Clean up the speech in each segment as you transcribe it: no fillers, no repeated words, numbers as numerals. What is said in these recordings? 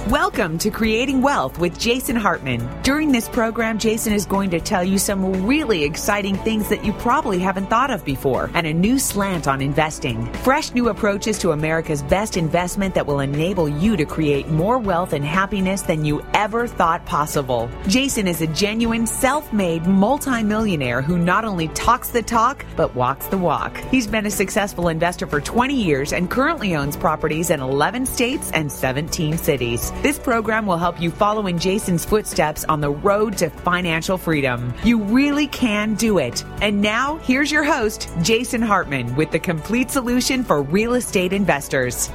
Welcome to Creating Wealth with Jason Hartman. During this program, Jason is going to tell you some really exciting things that you probably haven't thought of before and a new slant on investing. Fresh new approaches to America's best investment that will enable you to create more wealth and happiness than you ever thought possible. Jason is a genuine self-made multimillionaire who not only talks the talk, but walks the walk. He's been a successful investor for 20 years and currently owns properties in 11 states and 17 cities. This program will help you follow in Jason's footsteps on the road to financial freedom. You really can do it. And now, here's your host, Jason Hartman, with the complete solution for real estate investors.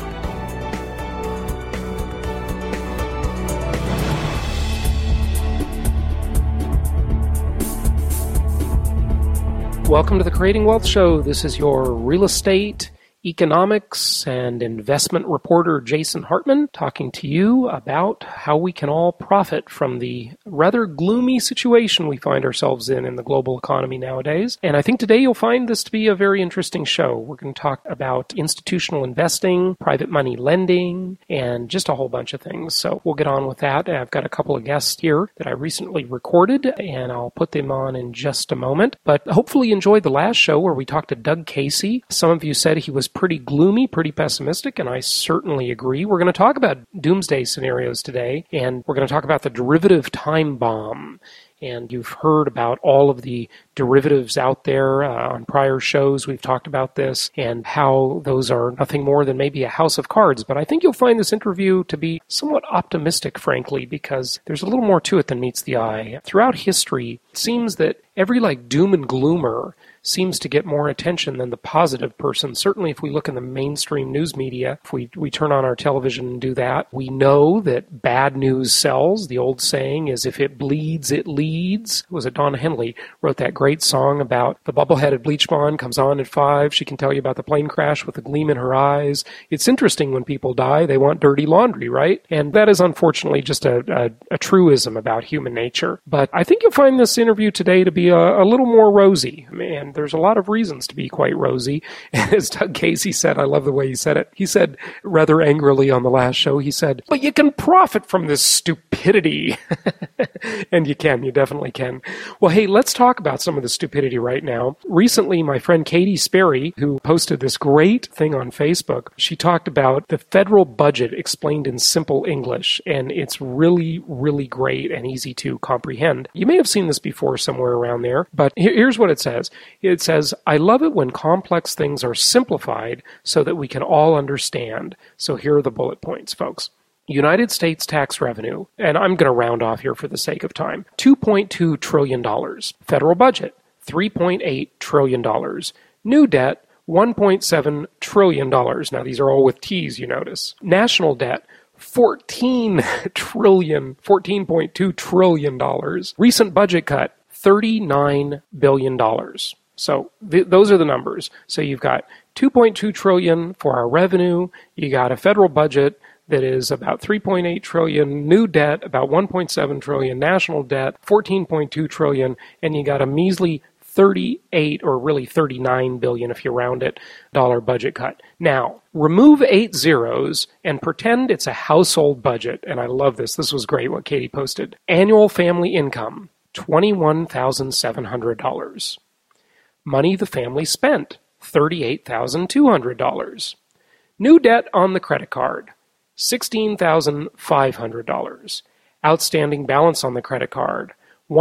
Welcome to the Creating Wealth Show. This is your real estate, economics, and investment reporter, Jason Hartman, talking to you about how we can all profit from the rather gloomy situation we find ourselves in the global economy nowadays. And I think today you'll find this to be a very interesting show. We're going to talk about institutional investing, private money lending, and just a whole bunch of things. So we'll get on with that. I've got a couple of guests here that I recently recorded, and I'll put them on in just a moment. But hopefully you enjoyed the last show where we talked to Doug Casey. Some of you said he was pretty gloomy, pretty pessimistic, and I certainly agree. We're going to talk about doomsday scenarios today, and we're going to talk about the derivative time bomb. And you've heard about all of the derivatives out there on prior shows. We've talked about this and how those are nothing more than maybe a house of cards. But I think you'll find this interview to be somewhat optimistic, frankly, because there's a little more to it than meets the eye. Throughout history, it seems that every doom and gloomer seems to get more attention than the positive person. Certainly if we look in the mainstream news media, if we turn on our television and do that, we know that bad news sells. The old saying is, if it bleeds, it leads. It was Don Henley wrote that great song about the bubble-headed bleach blonde comes on at 5. She can tell you about the plane crash with a gleam in her eyes. It's interesting when people die, they want dirty laundry, right? And that is unfortunately just a truism about human nature. But I think you'll find this interview today to be a little more rosy. And there's a lot of reasons to be quite rosy. And as Doug Casey said, I love the way he said it. He said rather angrily on the last show, he said, "But you can profit from this stupidity." And you definitely can. Well, hey, let's talk about some of the stupidity right now. Recently, my friend Katie Sperry, who posted this great thing on Facebook, she talked about the federal budget explained in simple English, and it's really, really great and easy to comprehend. You may have seen this before somewhere around there, but here's what it says. It says, "I love it when complex things are simplified so that we can all understand." So here are the bullet points, folks. United States tax revenue, and I'm going to round off here for the sake of time, $2.2 trillion. Federal budget, $3.8 trillion. New debt, $1.7 trillion. Now, these are all with T's, you notice. National debt, $14.2 trillion. Recent budget cut, $39 billion. So those are the numbers. So you've got $2.2 trillion for our revenue. You got a federal budget that is about $3.8 trillion, new debt about $1.7 trillion, national debt $14.2 trillion, and you got a measly 38 or really 39 billion if you round it, dollar budget cut. Now, remove 8 zeros and pretend it's a household budget. And I love this. This was great what Katie posted. Annual family income, $21,700. Money the family spent, $38,200. New debt on the credit card, $16,500. Outstanding balance on the credit card,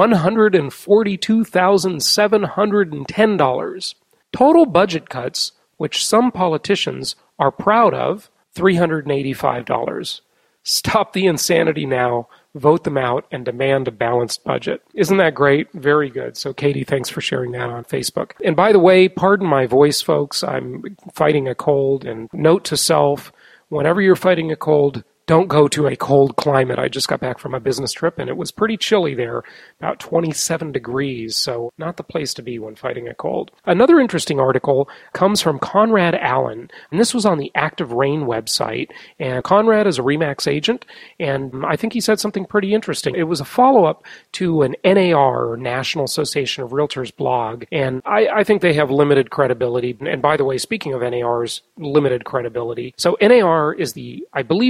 $142,710. Total budget cuts, which some politicians are proud of, $385. Stop the insanity now, vote them out, and demand a balanced budget. Isn't that great? Very good. So, Katie, thanks for sharing that on Facebook. And by the way, pardon my voice, folks. I'm fighting a cold, and note to self, whenever you're fighting a cold, don't go to a cold climate. I just got back from a business trip, and it was pretty chilly there, about 27 degrees, so not the place to be when fighting a cold. Another interesting article comes from Conrad Allen, and this was on the Active Rain website, and Conrad is a RE/MAX agent, and I think he said something pretty interesting. It was a follow-up to an NAR, or National Association of Realtors blog, and I think they have limited credibility, and by the way, speaking of NAR's limited credibility, so NAR is I believe the largest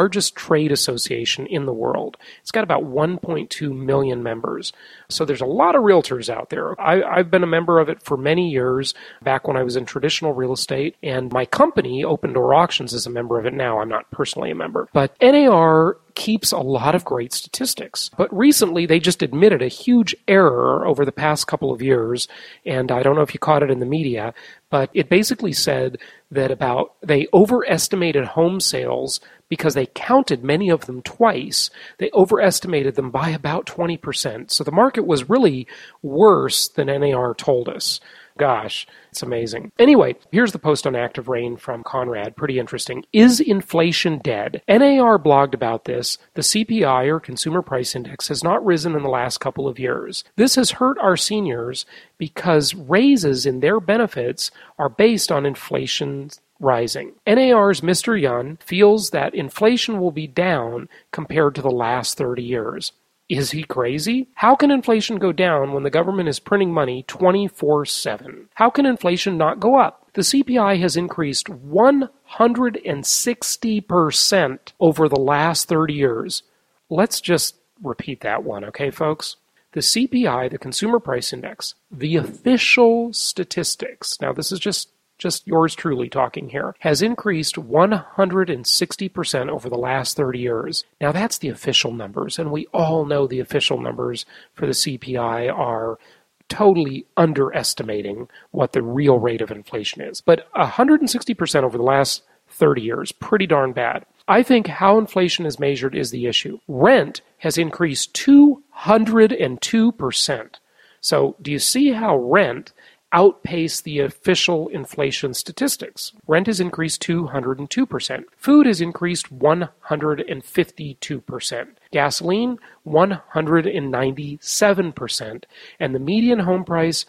largest trade association in the world. It's got about 1.2 million members. So there's a lot of realtors out there. I've been a member of it for many years, back when I was in traditional real estate, and my company, Open Door Auctions, is a member of it now. I'm not personally a member. But NAR keeps a lot of great statistics. But recently, they just admitted a huge error over the past couple of years, and I don't know if you caught it in the media, but it basically said that they overestimated home sales because they counted many of them twice. They overestimated them by about 20%. So the market was really worse than NAR told us. Gosh, it's amazing. Anyway, here's the post on Active Rain from Conrad. Pretty interesting. Is inflation dead? NAR blogged about this. The CPI, or Consumer Price Index, has not risen in the last couple of years. This has hurt our seniors because raises in their benefits are based on inflation rising. NAR's Mr. Yun feels that inflation will be down compared to the last 30 years. Is he crazy? How can inflation go down when the government is printing money 24/7? How can inflation not go up? The CPI has increased 160% over the last 30 years. Let's just repeat that one, okay, folks? The CPI, the Consumer Price Index, the official statistics, now this is just yours truly talking here, has increased 160% over the last 30 years. Now that's the official numbers, and we all know the official numbers for the CPI are totally underestimating what the real rate of inflation is. But 160% over the last 30 years, pretty darn bad. I think how inflation is measured is the issue. Rent has increased 202%. So do you see how rent outpace the official inflation statistics? Rent has increased 202%. Food has increased 152%. Gasoline, 197%. And the median home price,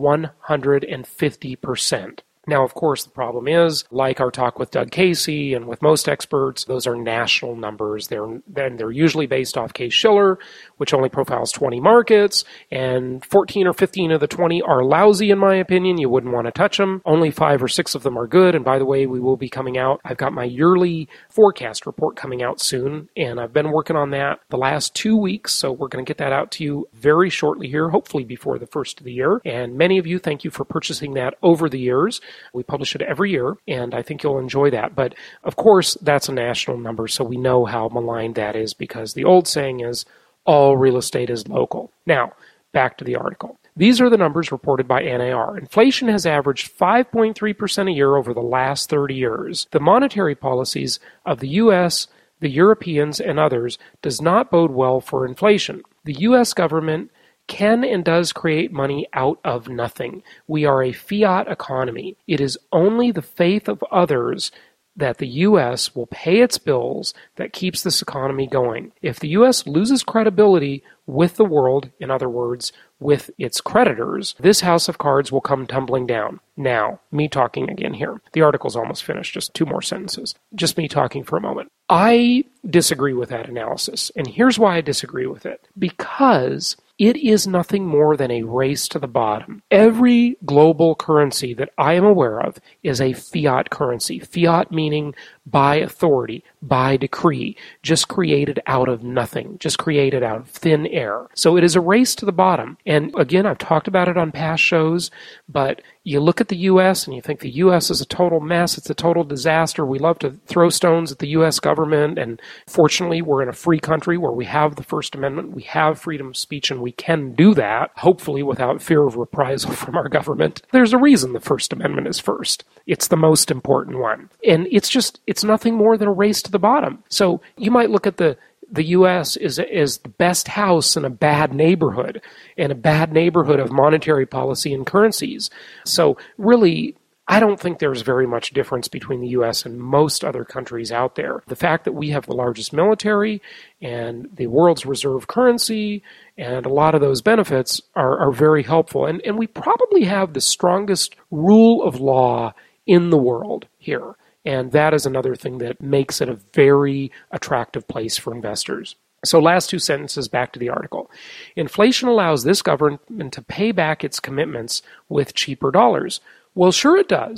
150%. Now, of course, the problem is, like our talk with Doug Casey and with most experts, those are national numbers. They're usually based off Case-Shiller, which only profiles 20 markets, and 14 or 15 of the 20 are lousy, in my opinion. You wouldn't want to touch them. Only 5 or 6 of them are good, and by the way, we will be coming out. I've got my yearly forecast report coming out soon, and I've been working on that the last 2 weeks, so we're going to get that out to you very shortly here, hopefully before the first of the year. And many of you, thank you for purchasing that over the years. We publish it every year, and I think you'll enjoy that. But, of course, that's a national number, so we know how maligned that is because the old saying is, all real estate is local. Now, back to the article. These are the numbers reported by NAR. Inflation has averaged 5.3% a year over the last 30 years. The monetary policies of the U.S., the Europeans, and others does not bode well for inflation. The U.S. government can and does create money out of nothing. We are a fiat economy. It is only the faith of others that the U.S. will pay its bills that keeps this economy going. If the U.S. loses credibility with the world, in other words, with its creditors, this house of cards will come tumbling down. Now, me talking again here. The article's almost finished, just 2 more sentences. Just me talking for a moment. I disagree with that analysis, and here's why I disagree with it. Because it is nothing more than a race to the bottom. Every global currency that I am aware of is a fiat currency. Fiat meaning by authority, by decree, just created out of nothing, just created out of thin air. So it is a race to the bottom. And again, I've talked about it on past shows, but you look at the U.S. and you think the U.S. is a total mess. It's a total disaster. We love to throw stones at the U.S. government. And fortunately, we're in a free country where we have the First Amendment. We have freedom of speech, and we can do that, hopefully without fear of reprisal from our government. There's a reason the First Amendment is first. It's the most important one. And it's nothing more than a race to the bottom. So you might look at the U.S. is the best house in a bad neighborhood, and a bad neighborhood of monetary policy and currencies. So really, I don't think there's very much difference between the U.S. and most other countries out there. The fact that we have the largest military and the world's reserve currency and a lot of those benefits are very helpful. And we probably have the strongest rule of law in the world here. And that is another thing that makes it a very attractive place for investors. So last 2 sentences back to the article. Inflation allows this government to pay back its commitments with cheaper dollars. Well, sure it does.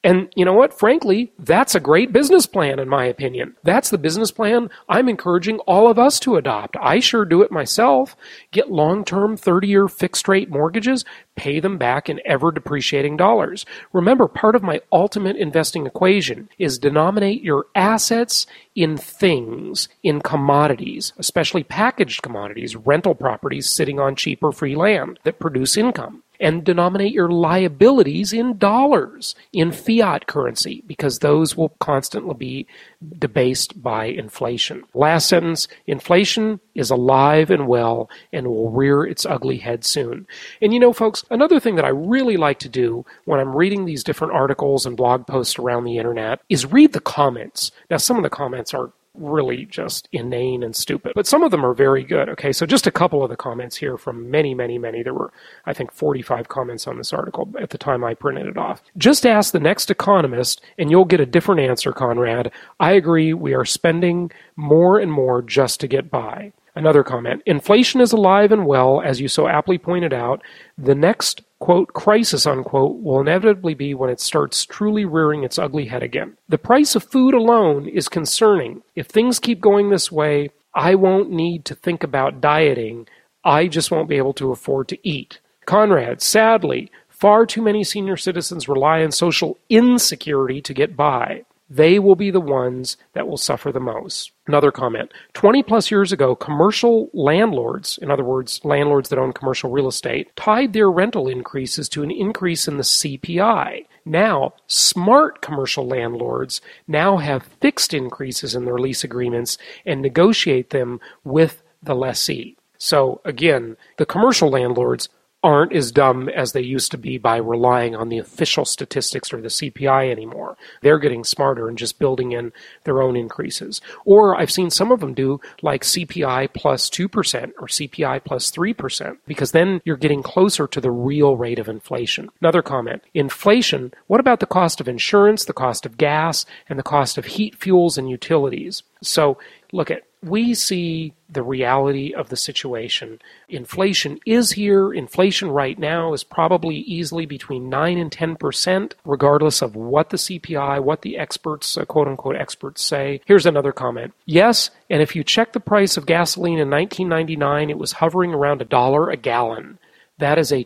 And you know what? Frankly, that's a great business plan, in my opinion. That's the business plan I'm encouraging all of us to adopt. I sure do it myself. Get long-term 30-year fixed-rate mortgages, pay them back in ever-depreciating dollars. Remember, part of my ultimate investing equation is denominate your assets in things, in commodities, especially packaged commodities, rental properties sitting on cheap or free land that produce income. And denominate your liabilities in dollars, in fiat currency, because those will constantly be debased by inflation. Last sentence, inflation is alive and well and will rear its ugly head soon. And you know, folks, another thing that I really like to do when I'm reading these different articles and blog posts around the internet is read the comments. Now, some of the comments are really just inane and stupid, but some of them are very good. Okay, so just a couple of the comments here from many. There were, I think, 45 comments on this article at the time I printed it off. Just ask the next economist and you'll get a different answer, Conrad. I agree, we are spending more and more just to get by. Another comment, inflation is alive and well, as you so aptly pointed out. The next, quote, crisis, unquote, will inevitably be when it starts truly rearing its ugly head again. The price of food alone is concerning. If things keep going this way, I won't need to think about dieting. I just won't be able to afford to eat. Conrad, sadly, far too many senior citizens rely on social insecurity to get by. They will be the ones that will suffer the most. Another comment, 20 plus years ago, commercial landlords, in other words, landlords that own commercial real estate, tied their rental increases to an increase in the CPI. Now, smart commercial landlords now have fixed increases in their lease agreements and negotiate them with the lessee. So again, the commercial landlords aren't as dumb as they used to be by relying on the official statistics or the CPI anymore. They're getting smarter and just building in their own increases. Or I've seen some of them do like CPI plus 2% or CPI plus 3%, because then you're getting closer to the real rate of inflation. Another comment, inflation, what about the cost of insurance, the cost of gas, and the cost of heat, fuels, and utilities? So look at, we see the reality of the situation. Inflation is here. Inflation right now is probably easily between 9 and 10%, regardless of what the CPI, what the experts, quote-unquote experts say. Here's another comment. Yes, and if you check the price of gasoline in 1999, it was hovering around $1 a gallon. That is a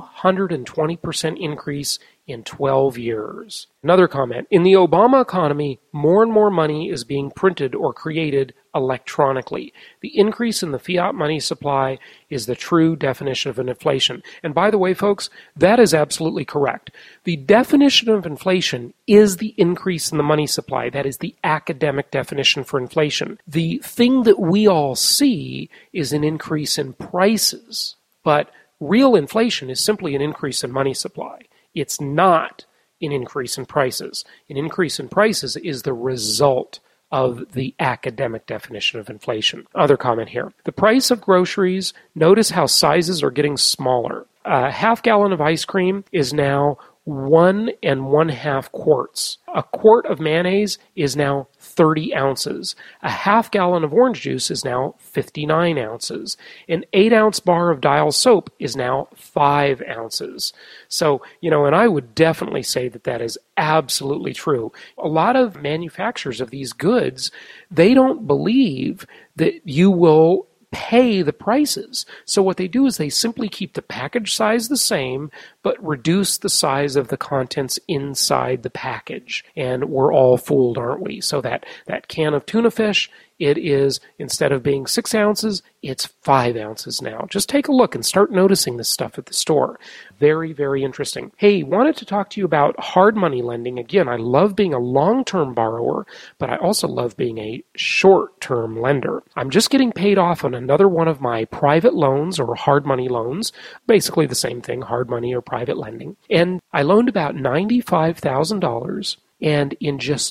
220% increase in 12 years. Another comment. In the Obama economy, more and more money is being printed or created electronically. The increase in the fiat money supply is the true definition of an inflation. And by the way, folks, that is absolutely correct. The definition of inflation is the increase in the money supply. That is the academic definition for inflation. The thing that we all see is an increase in prices. But real inflation is simply an increase in money supply. It's not an increase in prices. An increase in prices is the result of the academic definition of inflation. Other comment here. The price of groceries, notice how sizes are getting smaller. A half gallon of ice cream is now 1 1/2 quarts. A quart of mayonnaise is now 30 ounces. A half gallon of orange juice is now 59 ounces. An 8-ounce bar of Dial soap is now 5 ounces. So, and I would definitely say that that is absolutely true. A lot of manufacturers of these goods, they don't believe that you will pay the prices. So what they do is they simply keep the package size the same, but reduce the size of the contents inside the package. And we're all fooled, aren't we? So that can of tuna fish, it is, instead of being 6 ounces, it's 5 ounces now. Just take a look and start noticing this stuff at the store. Very, very interesting. Hey, wanted to talk to you about hard money lending. Again, I love being a long-term borrower, but I also love being a short-term lender. I'm just getting paid off on another one of my private loans or hard money loans. Basically the same thing, hard money or private lending. And I loaned about $95,000, and in just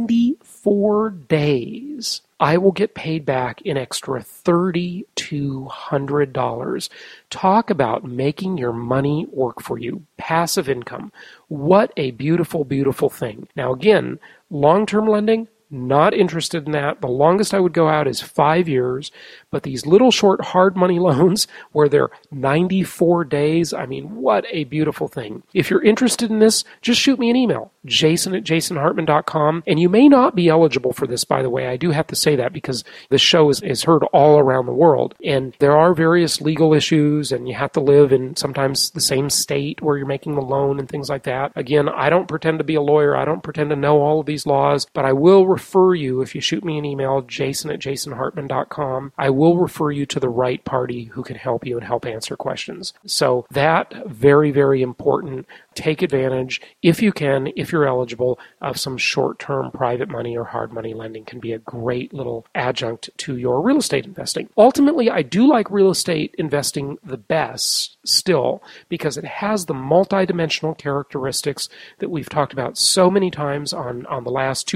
94 days, I will get paid back an extra $3,200. Talk about making your money work for you. Passive income. What a beautiful, beautiful thing. Now again, long-term lending, Not interested in that. The longest I would go out is 5 years. But these little short hard money loans where they're 94 days, I mean, what a beautiful thing. If you're interested in this, just shoot me an email, jason@jasonhartman.com. And you may not be eligible for this, by the way. I do have to say that because this show is heard all around the world. And there are various legal issues, and you have to live in sometimes the same state where you're making the loan and things like that. Again, I don't pretend to be a lawyer. I don't pretend to know all of these laws, but I will refer you, if you shoot me an email, jason@jasonhartman.com, I will refer you to the right party who can help you and help answer questions. So that, very, very important. Take advantage, if you can, if you're eligible, of some short-term private money or hard money lending. Can be a great little adjunct to your real estate investing. Ultimately, I do like real estate investing the best still because it has the multidimensional characteristics that we've talked about so many times on the last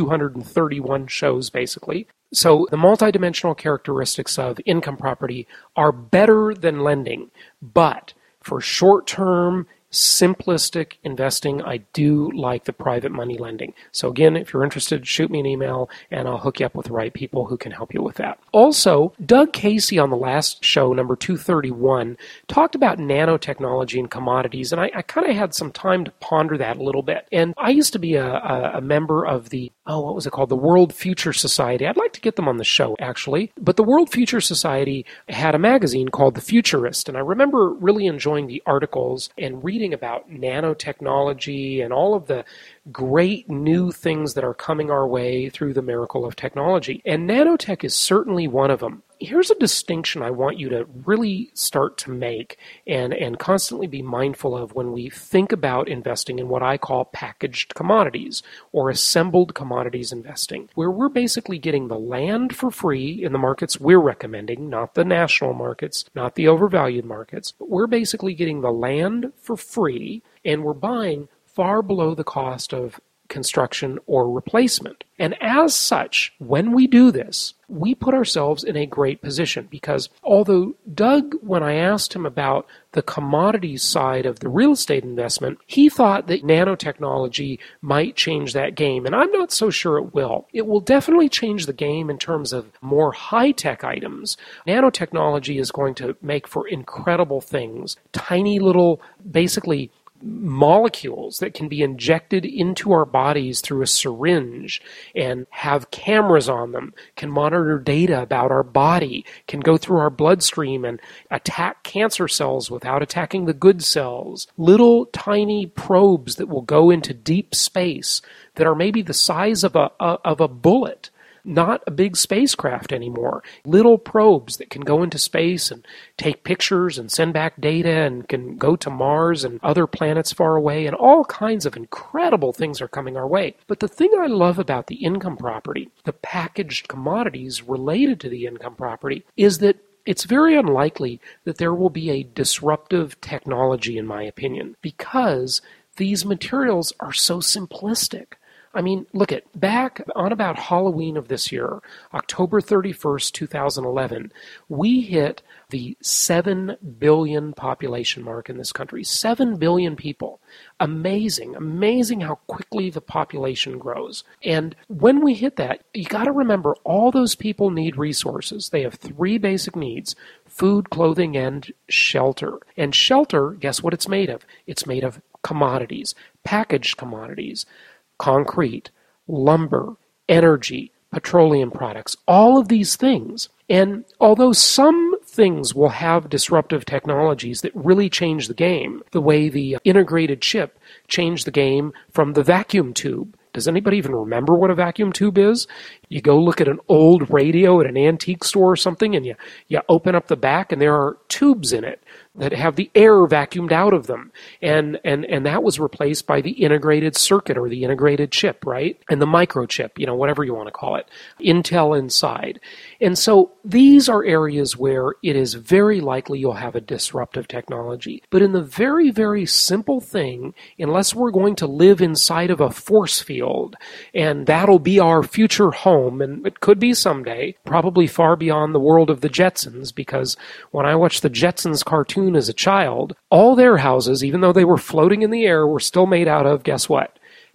231 shows, basically. So the multidimensional characteristics of income property are better than lending, but for short-term, simplistic investing, I do like the private money lending. So again, if you're interested, shoot me an email and I'll hook you up with the right people who can help you with that. Also, Doug Casey on the last show, number 231, talked about nanotechnology and commodities, and I kind of had some time to ponder that a little bit. And I used to be a member of the, what was it called? The World Future Society. I'd like to get them on the show, actually. But the World Future Society had a magazine called The Futurist, and I remember really enjoying the articles and reading about nanotechnology and all of the great new things that are coming our way through the miracle of technology. And nanotech is certainly one of them. Here's a distinction I want you to really start to make and constantly be mindful of when we think about investing in what I call packaged commodities or assembled commodities investing, where we're basically getting the land for free in the markets we're recommending, not the national markets, not the overvalued markets, but we're basically getting the land for free and we're buying far below the cost of construction or replacement. And as such, when we do this, we put ourselves in a great position because although Doug, when I asked him about the commodities side of the real estate investment, he thought that nanotechnology might change that game, and I'm not so sure it will. It will definitely change the game in terms of more high-tech items. Nanotechnology is going to make for incredible things, tiny little, basically, molecules that can be injected into our bodies through a syringe and have cameras on them, can monitor data about our body, can go through our bloodstream and attack cancer cells without attacking the good cells. Little tiny probes that will go into deep space that are maybe the size of a bullet. Not a big spacecraft anymore. Little probes that can go into space and take pictures and send back data and can go to Mars and other planets far away, and all kinds of incredible things are coming our way. But the thing I love about the income property, the packaged commodities related to the income property, is that it's very unlikely that there will be a disruptive technology, in my opinion, because these materials are so simplistic. I mean, look at back on about Halloween of this year, October 31st, 2011, we hit the 7 billion population mark in this country. 7 billion people. Amazing how quickly the population grows. And when we hit that, you got to remember all those people need resources. They have 3 basic needs: food, clothing, and shelter. And shelter, guess what it's made of? It's made of commodities, packaged commodities. Concrete, lumber, energy, petroleum products, all of these things. And although some things will have disruptive technologies that really change the game, the way the integrated chip changed the game from the vacuum tube. Does anybody even remember what a vacuum tube is? You go look at an old radio at an antique store or something, and you open up the back, and there are tubes in it that have the air vacuumed out of them. And that was replaced by the integrated circuit or the integrated chip, right? And the microchip, whatever you want to call it, Intel inside. And so these are areas where it is very likely you'll have a disruptive technology. But in the very, very simple thing, unless we're going to live inside of a force field, and that'll be our future home, and it could be someday, probably far beyond the world of the Jetsons, because when I watched the Jetsons cartoon as a child, all their houses, even though they were floating in the air, were still made out of, guess what?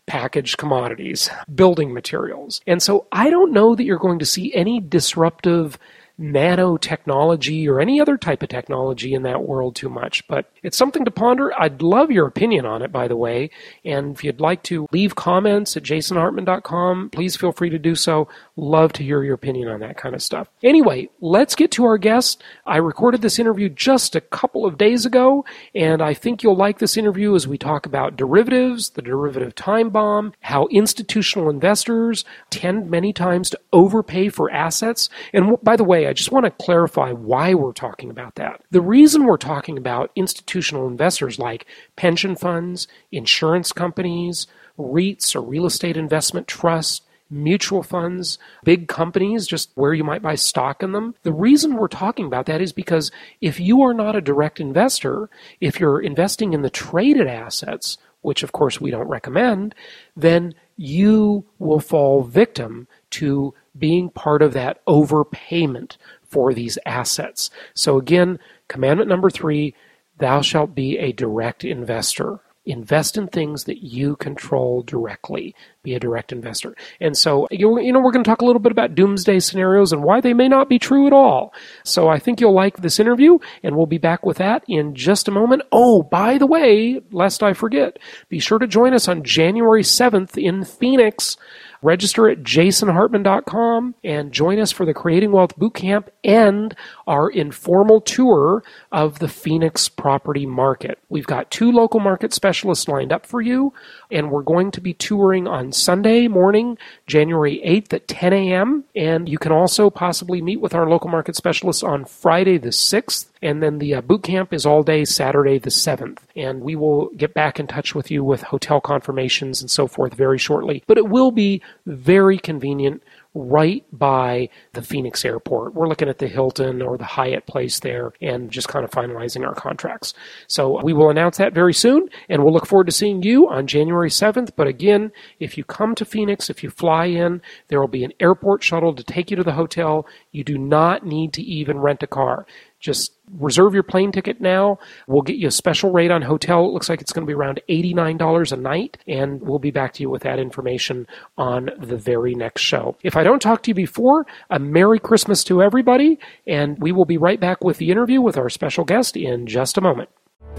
packaged commodities, building materials. And so I don't know that you're going to see any disruptive nanotechnology or any other type of technology in that world too much, but it's something to ponder. I'd love your opinion on it, by the way, and if you'd like to leave comments at jasonhartman.com, please feel free to do so. Love to hear your opinion on that kind of stuff. Anyway, let's get to our guest. I recorded this interview just a couple of days ago, and I think you'll like this interview as we talk about derivatives, the derivative time bomb, how institutional investors tend many times to overpay for assets. And by the way, I just want to clarify why we're talking about that. The reason we're talking about institutional investors like pension funds, insurance companies, REITs or real estate investment trusts, mutual funds, big companies, just where you might buy stock in them. The reason we're talking about that is because if you are not a direct investor, if you're investing in the traded assets, which of course we don't recommend, then you will fall victim to being part of that overpayment for these assets. So again, commandment number 3, thou shalt be a direct investor. Invest in things that you control directly. Be a direct investor. And so, we're going to talk a little bit about doomsday scenarios and why they may not be true at all. So I think you'll like this interview, and we'll be back with that in just a moment. Oh, by the way, lest I forget, be sure to join us on January 7th in Phoenix. Register at jasonhartman.com and join us for the Creating Wealth Bootcamp and our informal tour of the Phoenix property market. We've got 2 local market specialists lined up for you, and we're going to be touring on Sunday morning, January 8th at 10 a.m., and you can also possibly meet with our local market specialists on Friday the 6th, and then the boot camp is all day Saturday the 7th, and we will get back in touch with you with hotel confirmations and so forth very shortly. But it will be very convenient right by the Phoenix airport. We're looking at the Hilton or the Hyatt place there and just kind of finalizing our contracts. So we will announce that very soon, and we'll look forward to seeing you on January 7th. But again, if you come to Phoenix, if you fly in, there will be an airport shuttle to take you to the hotel. You do not need to even rent a car. Just reserve your plane ticket now. We'll get you a special rate on hotel. It looks like it's going to be around $89 a night, and we'll be back to you with that information on the very next show. If I don't talk to you before, a Merry Christmas to everybody, and we will be right back with the interview with our special guest in just a moment.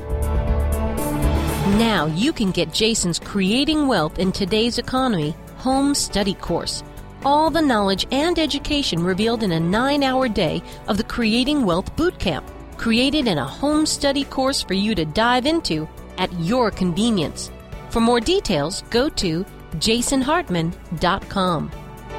Now you can get Jason's Creating Wealth in Today's Economy home study course. All the knowledge and education revealed in a 9-hour day of the Creating Wealth Bootcamp, created in a home study course for you to dive into at your convenience. For more details, go to jasonhartman.com.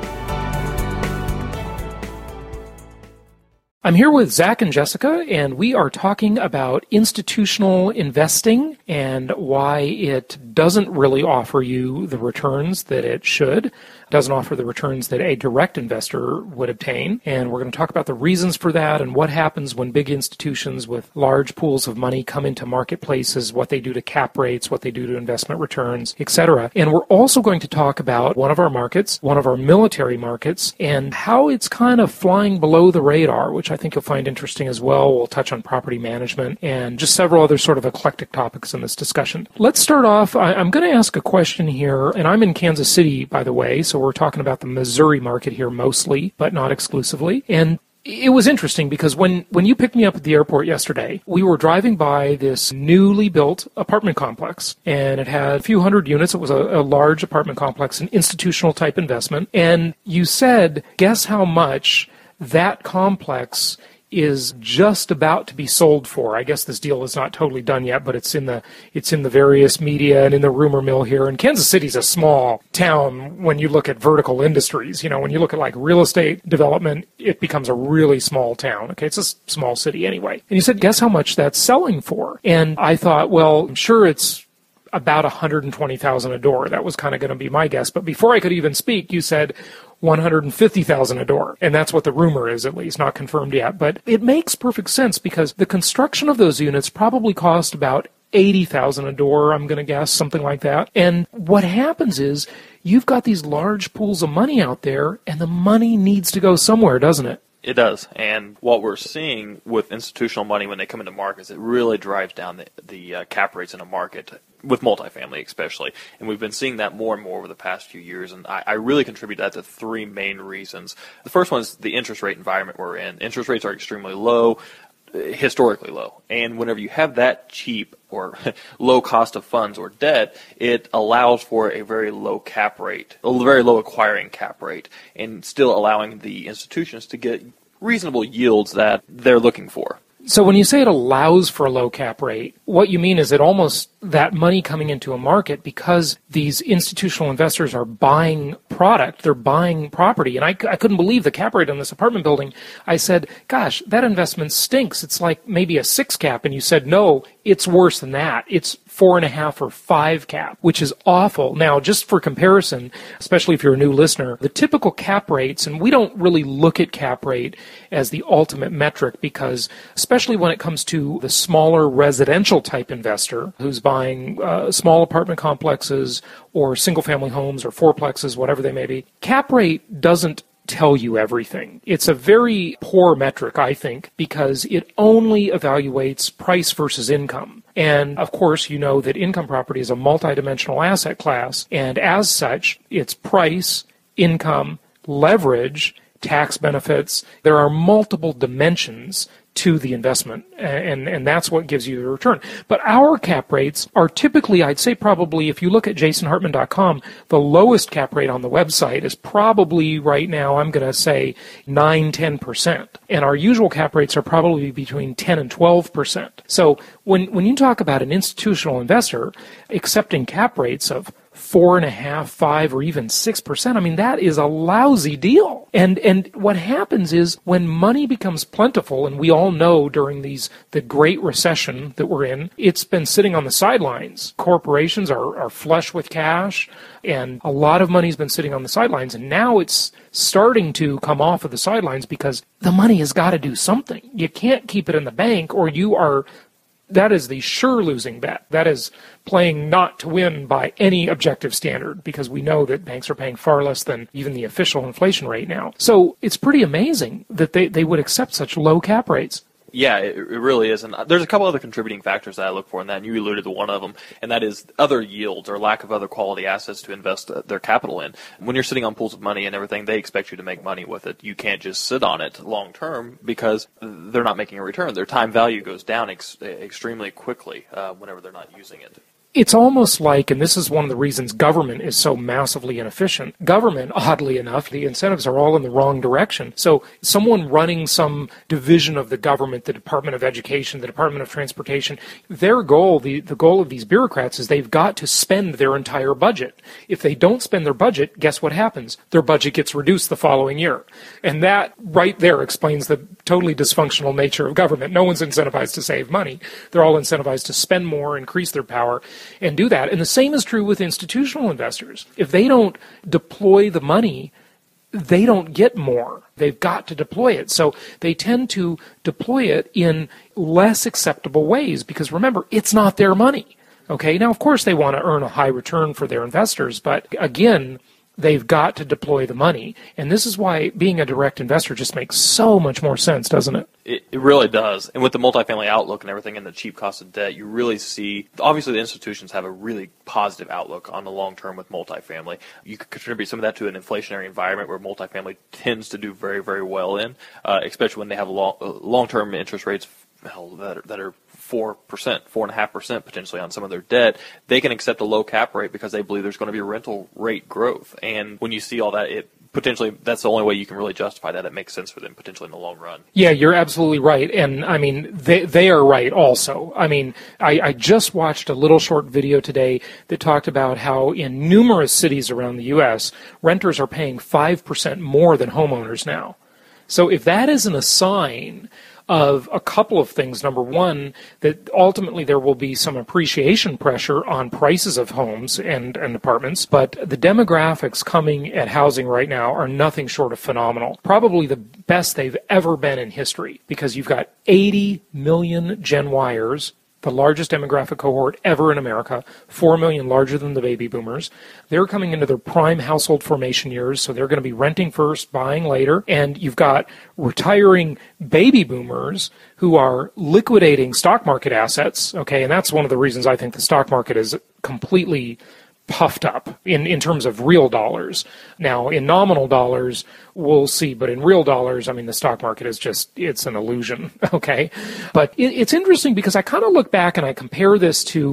I'm here with Zach and Jessica, and we are talking about institutional investing and why it doesn't really offer you the returns that it should. Doesn't offer the returns that a direct investor would obtain. And we're going to talk about the reasons for that and what happens when big institutions with large pools of money come into marketplaces, what they do to cap rates, what they do to investment returns, etc. And we're also going to talk about one of our markets, one of our military markets, and how it's kind of flying below the radar, which I think you'll find interesting as well. We'll touch on property management and just several other sort of eclectic topics in this discussion. Let's start off. I'm going to ask a question here, and I'm in Kansas City, by the way, so we're talking about the Missouri market here mostly, but not exclusively. And it was interesting because when you picked me up at the airport yesterday, we were driving by this newly built apartment complex, and it had a few hundred units. It was a large apartment complex, an institutional type investment. And you said, guess how much that complex is just about to be sold for. I guess this deal is not totally done yet, but it's in the various media and in the rumor mill here. And Kansas City's a small town when you look at vertical industries. You know, when you look at like real estate development, it becomes a really small town. Okay, it's a small city anyway. And you said, guess how much that's selling for? And I thought, well, I'm sure it's about $120,000 a door. That was kind of going to be my guess. But before I could even speak, you said $150,000 a door. And that's what the rumor is, at least, not confirmed yet. But it makes perfect sense because the construction of those units probably cost about $80,000 a door, I'm going to guess, something like that. And what happens is you've got these large pools of money out there, and the money needs to go somewhere, doesn't it? It does. And what we're seeing with institutional money when they come into markets, it really drives down the cap rates in a market, with multifamily especially. And we've been seeing that more and more over the past few years. And I really contribute that to three main reasons. The first one is the interest rate environment we're in. Interest rates are extremely low, historically low. And whenever you have that cheap or low cost of funds or debt, it allows for a very low cap rate, a very low acquiring cap rate, and still allowing the institutions to get reasonable yields that they're looking for. So when you say it allows for a low cap rate, what you mean is that almost that money coming into a market, because these institutional investors are buying product, they're buying property. And I couldn't believe the cap rate on this apartment building. I said, gosh, that investment stinks. It's like maybe a 6 cap. And you said, no, it's worse than that. It's 4.5 or 5 cap, which is awful. Now, just for comparison, especially if you're a new listener, the typical cap rates, and we don't really look at cap rate as the ultimate metric because, especially when it comes to the smaller residential type investor who's buying small apartment complexes or single-family homes or fourplexes, whatever they may be, cap rate doesn't tell you everything. It's a very poor metric, I think, because it only evaluates price versus income. And of course, you know that income property is a multidimensional asset class, and as such, it's price, income, leverage, tax benefits. There are multiple dimensions to the investment, and that's what gives you the return. But our cap rates are typically, I'd say probably, if you look at jasonhartman.com, the lowest cap rate on the website is probably right now, I'm going to say 9-10%. And our usual cap rates are probably between 10 and 12%. So when you talk about an institutional investor accepting cap rates of 4.5%, 5%, or even 6%. I mean, that is a lousy deal. And what happens is when money becomes plentiful, and we all know during the Great Recession that we're in, it's been sitting on the sidelines. Corporations are flush with cash, and a lot of money's been sitting on the sidelines, and now it's starting to come off of the sidelines because the money has got to do something. You can't keep it in the bank, or that is the sure losing bet. That is playing not to win by any objective standard, because we know that banks are paying far less than even the official inflation rate now. So it's pretty amazing that they would accept such low cap rates. Yeah, it really is. And there's a couple other contributing factors that I look for in that, and you alluded to one of them, and that is other yields or lack of other quality assets to invest their capital in. When you're sitting on pools of money and everything, they expect you to make money with it. You can't just sit on it long term because they're not making a return. Their time value goes down extremely quickly whenever they're not using it. It's almost like, and this is one of the reasons government is so massively inefficient, government, oddly enough, the incentives are all in the wrong direction. So someone running some division of the government, the Department of Education, the Department of Transportation, their goal, the goal of these bureaucrats is they've got to spend their entire budget. If they don't spend their budget, guess what happens? Their budget gets reduced the following year. And that right there explains the totally dysfunctional nature of government. No one's incentivized to save money. They're all incentivized to spend more, increase their power, and do that. And the same is true with institutional investors. If they don't deploy the money, they don't get more. They've got to deploy it. So they tend to deploy it in less acceptable ways because, remember, it's not their money. Okay? Now, of course, they want to earn a high return for their investors, but again, they've got to deploy the money. And this is why being a direct investor just makes so much more sense, doesn't it? It really does. And with the multifamily outlook and everything and the cheap cost of debt, you really see, obviously the institutions have a really positive outlook on the long term with multifamily. You could contribute some of that to an inflationary environment where multifamily tends to do very, very well in, especially when they have long-term interest rates that are 4%, 4.5% potentially on some of their debt. They can accept a low cap rate because they believe there's going to be rental rate growth. And when you see all that, potentially that's the only way you can really justify that. It makes sense for them potentially in the long run. Yeah, you're absolutely right. And I mean, they are right also. I mean, I just watched a little short video today that talked about how in numerous cities around the U.S., renters are paying 5% more than homeowners now. So if that isn't a sign of a couple of things. Number one, that ultimately there will be some appreciation pressure on prices of homes and apartments, but the demographics coming at housing right now are nothing short of phenomenal. Probably the best they've ever been in history, because you've got 80 million Gen Yers the largest demographic cohort ever in America, 4 million larger than the baby boomers. They're coming into their prime household formation years, so they're going to be renting first, buying later. And you've got retiring baby boomers who are liquidating stock market assets, okay? And that's one of the reasons I think the stock market is completely puffed up in terms of real dollars. Now, in nominal dollars, we'll see, but in real dollars, I mean, the stock market is just, it's an illusion, okay? But it's interesting because I kind of look back and I compare this to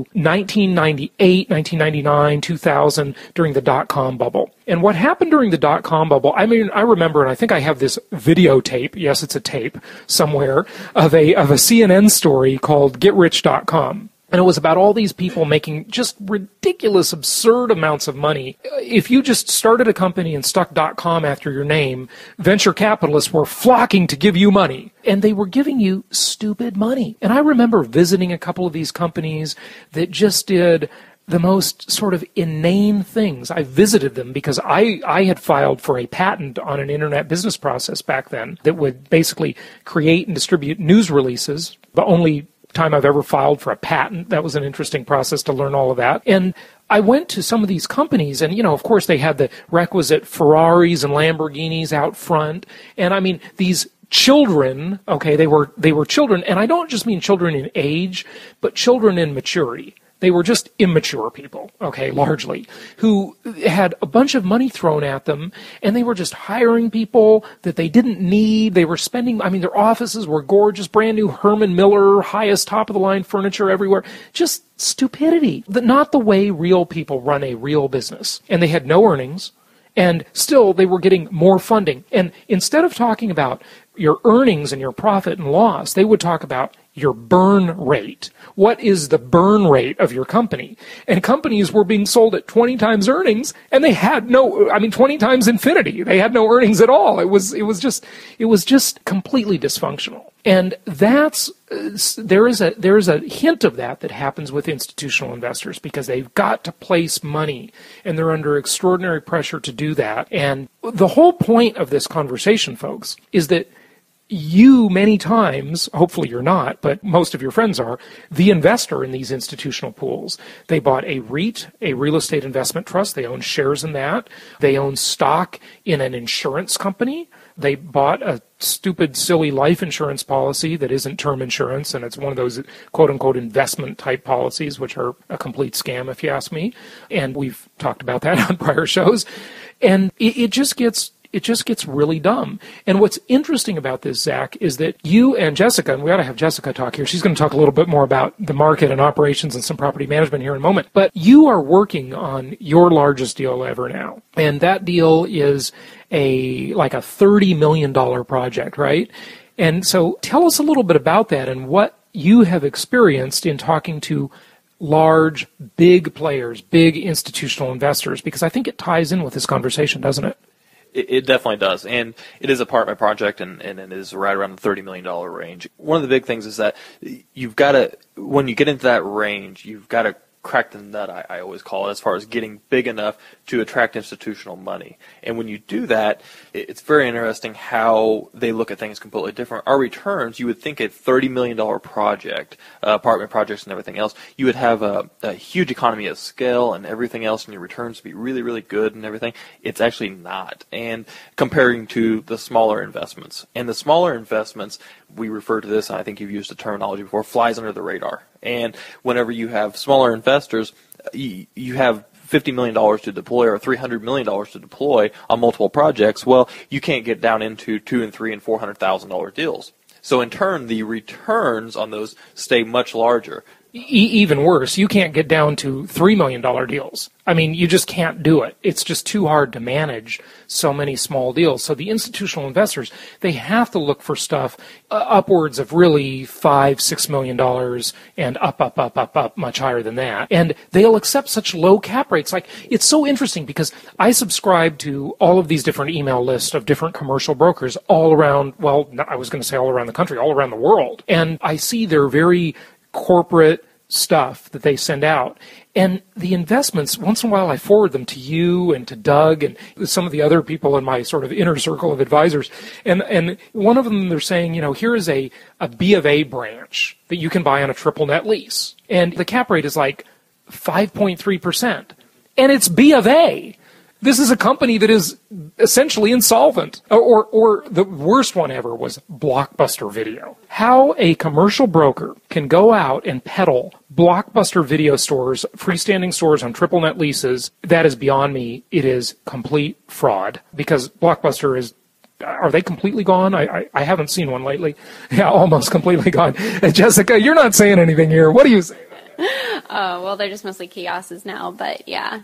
1998, 1999, 2000, during the dot-com bubble. And what happened during the dot-com bubble, I mean, I remember, and I think I have this videotape, yes, it's a tape somewhere, of a CNN story called GetRich.com. And it was about all these people making just ridiculous, absurd amounts of money. If you just started a company and stuck .com after your name, venture capitalists were flocking to give you money. And they were giving you stupid money. And I remember visiting a couple of these companies that just did the most sort of inane things. I visited them because I had filed for a patent on an internet business process back then that would basically create and distribute news releases. The only time I've ever filed for a patent. That was an interesting process to learn all of that. And I went to some of these companies and, you know, of course they had the requisite Ferraris and Lamborghinis out front. And I mean, these children, okay, they were children, and I don't just mean children in age, but children in maturity. They were just immature people, okay, largely, who had a bunch of money thrown at them, and they were just hiring people that they didn't need. They were spending, I mean, their offices were gorgeous, brand new Herman Miller, highest top-of-the-line furniture everywhere. Just stupidity. Not the way real people run a real business. And they had no earnings, and still they were getting more funding. And instead of talking about your earnings and your profit and loss, they would talk about your burn rate. What is the burn rate of your company? And companies were being sold at 20 times earnings, and they had 20 times infinity. They had no earnings at all. It was just completely dysfunctional. And there is a hint of that happens with institutional investors because they've got to place money, and they're under extraordinary pressure to do that. And the whole point of this conversation, folks, is that you many times, hopefully you're not, but most of your friends are, the investor in these institutional pools. They bought a REIT, a real estate investment trust. They own shares in that. They own stock in an insurance company. They bought a stupid, silly life insurance policy that isn't term insurance, and it's one of those quote-unquote investment-type policies, which are a complete scam, if you ask me. And we've talked about that on prior shows. And it just gets really dumb. And what's interesting about this, Zach, is that you and Jessica, and we ought to have Jessica talk here. She's going to talk a little bit more about the market and operations and some property management here in a moment. But you are working on your largest deal ever now. And that deal is like a $30 million project, right? And so tell us a little bit about that and what you have experienced in talking to large, big players, big institutional investors, because I think it ties in with this conversation, doesn't it? It definitely does, and it is a apartment project, and it is right around the $30 million range. One of the big things is that you've got to, when you get into that range, you've got to crack the nut, I always call it, as far as getting big enough to attract institutional money. And when you do that, it's very interesting how they look at things completely different. Our returns, you would think a $30 million project, apartment projects and everything else, you would have a huge economy of scale and everything else, and your returns would be really, really good and everything. It's actually not. And comparing to the smaller investments. And the smaller investments, we refer to this, and I think you've used the terminology before, flies under the radar. And whenever you have smaller investors, you have $50 million to deploy or $300 million to deploy on multiple projects. Well, you can't get down into $200,000 and $300,000 and $400,000 deals. So in turn, the returns on those stay much larger. Even worse, you can't get down to $3 million deals. I mean, you just can't do it. It's just too hard to manage so many small deals. So the institutional investors, they have to look for stuff upwards of really $5-6 million and up, much higher than that. And they'll accept such low cap rates. Like, it's so interesting because I subscribe to all of these different email lists of different commercial brokers all around, well, I was going to say all around the country, all around the world. And I see their very corporate stuff that they send out. And the investments, once in a while I forward them to you and to Doug and some of the other people in my sort of inner circle of advisors. And one of them, they're saying, here is a B of A branch that you can buy on a triple net lease. And the cap rate is like 5.3%. And it's B of A. This is a company that is essentially insolvent. Or the worst one ever was Blockbuster Video. How a commercial broker can go out and peddle Blockbuster Video stores, freestanding stores on triple net leases, that is beyond me. It is complete fraud because Blockbuster is... Are they completely gone? I haven't seen one lately. Yeah, almost completely gone. Jessica, you're not saying anything here. What do you say? Oh, well, they're just mostly kiosks now, but yeah.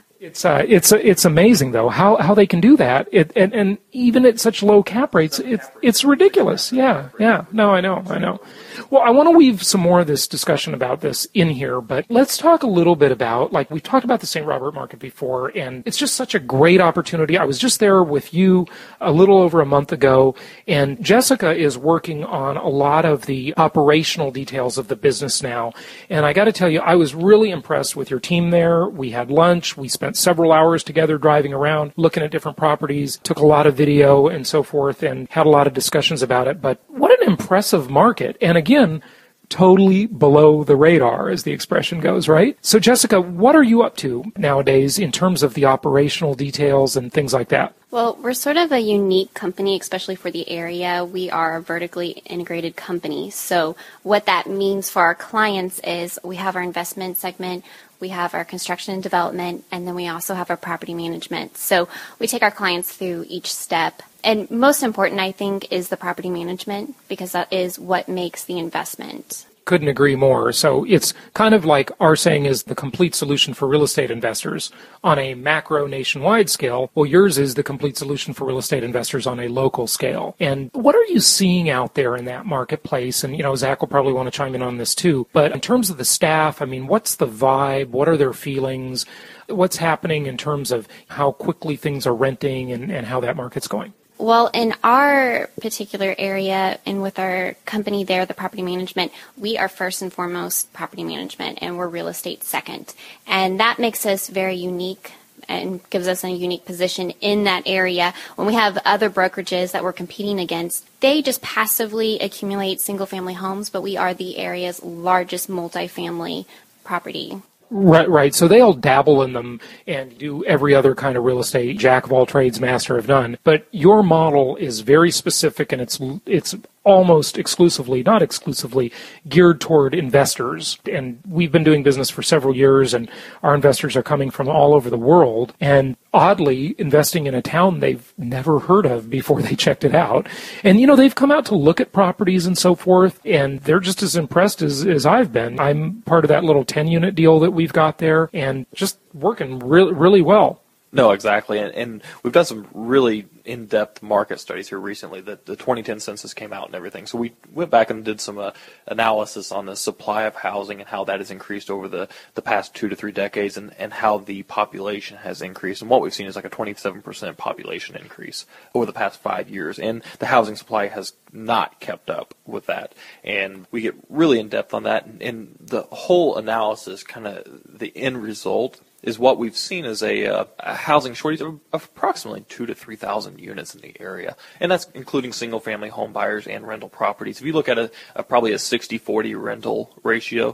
It's amazing though how they can do that. And even at such low cap rates, it's ridiculous. Yeah. No, I know. Well, I want to weave some more of this discussion about this in here, but let's talk a little bit about, like, we've talked about the St. Robert market before, and it's just such a great opportunity. I was just there with you a little over a month ago, and Jessica is working on a lot of the operational details of the business now. And I got to tell you, I was really impressed with your team there. We had lunch. We spent several hours together driving around, looking at different properties, took a lot of video and so forth, and had a lot of discussions about it. But what an impressive market. And again, totally below the radar, as the expression goes, right? So, Jessica, what are you up to nowadays in terms of the operational details and things like that? Well, we're sort of a unique company, especially for the area. We are a vertically integrated company. So what that means for our clients is we have our investment segment, we have our construction and development, and then we also have our property management. So we take our clients through each step. And most important, I think, is the property management, because that is what makes the investment. Couldn't agree more. So it's kind of like our saying is the complete solution for real estate investors on a macro nationwide scale. Well, yours is the complete solution for real estate investors on a local scale. And what are you seeing out there in that marketplace? And, Zach will probably want to chime in on this too. But in terms of the staff, what's the vibe? What are their feelings? What's happening in terms of how quickly things are renting and how that market's going? Well, in our particular area and with our company there, the property management, we are first and foremost property management, and we're real estate second. And that makes us very unique and gives us a unique position in that area. When we have other brokerages that we're competing against, they just passively accumulate single-family homes, but we are the area's largest multifamily property. Right. So they'll dabble in them and do every other kind of real estate, jack of all trades, master of none. But your model is very specific, and it's almost exclusively, not exclusively, geared toward investors. And we've been doing business for several years, and our investors are coming from all over the world, and oddly investing in a town they've never heard of before they checked it out. And, they've come out to look at properties and so forth, and they're just as impressed as I've been. I'm part of that little 10-unit deal that we've got there, and just working really, really well. No, exactly. And we've done some really in-depth market studies here recently. The 2010 census came out and everything. So we went back and did some analysis on the supply of housing and how that has increased over the past 2 to 3 decades, and how the population has increased. And what we've seen is like a 27% population increase over the past 5 years. And the housing supply has not kept up with that. And we get really in-depth on that. And the whole analysis, kind of the end result, is what we've seen as a housing shortage of approximately 2,000 to 3,000 units in the area, and that's including single-family home buyers and rental properties. If you look at probably a 60-40 rental ratio,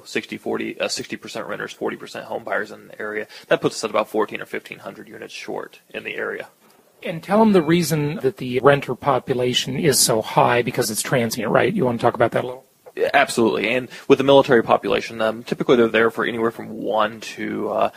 60% renters, 40% home buyers in the area, that puts us at about 1,400 or 1,500 units short in the area. And tell them the reason that the renter population is so high, because it's transient, right? You want to talk about that a little? Absolutely. And with the military population, typically they're there for anywhere from 1 to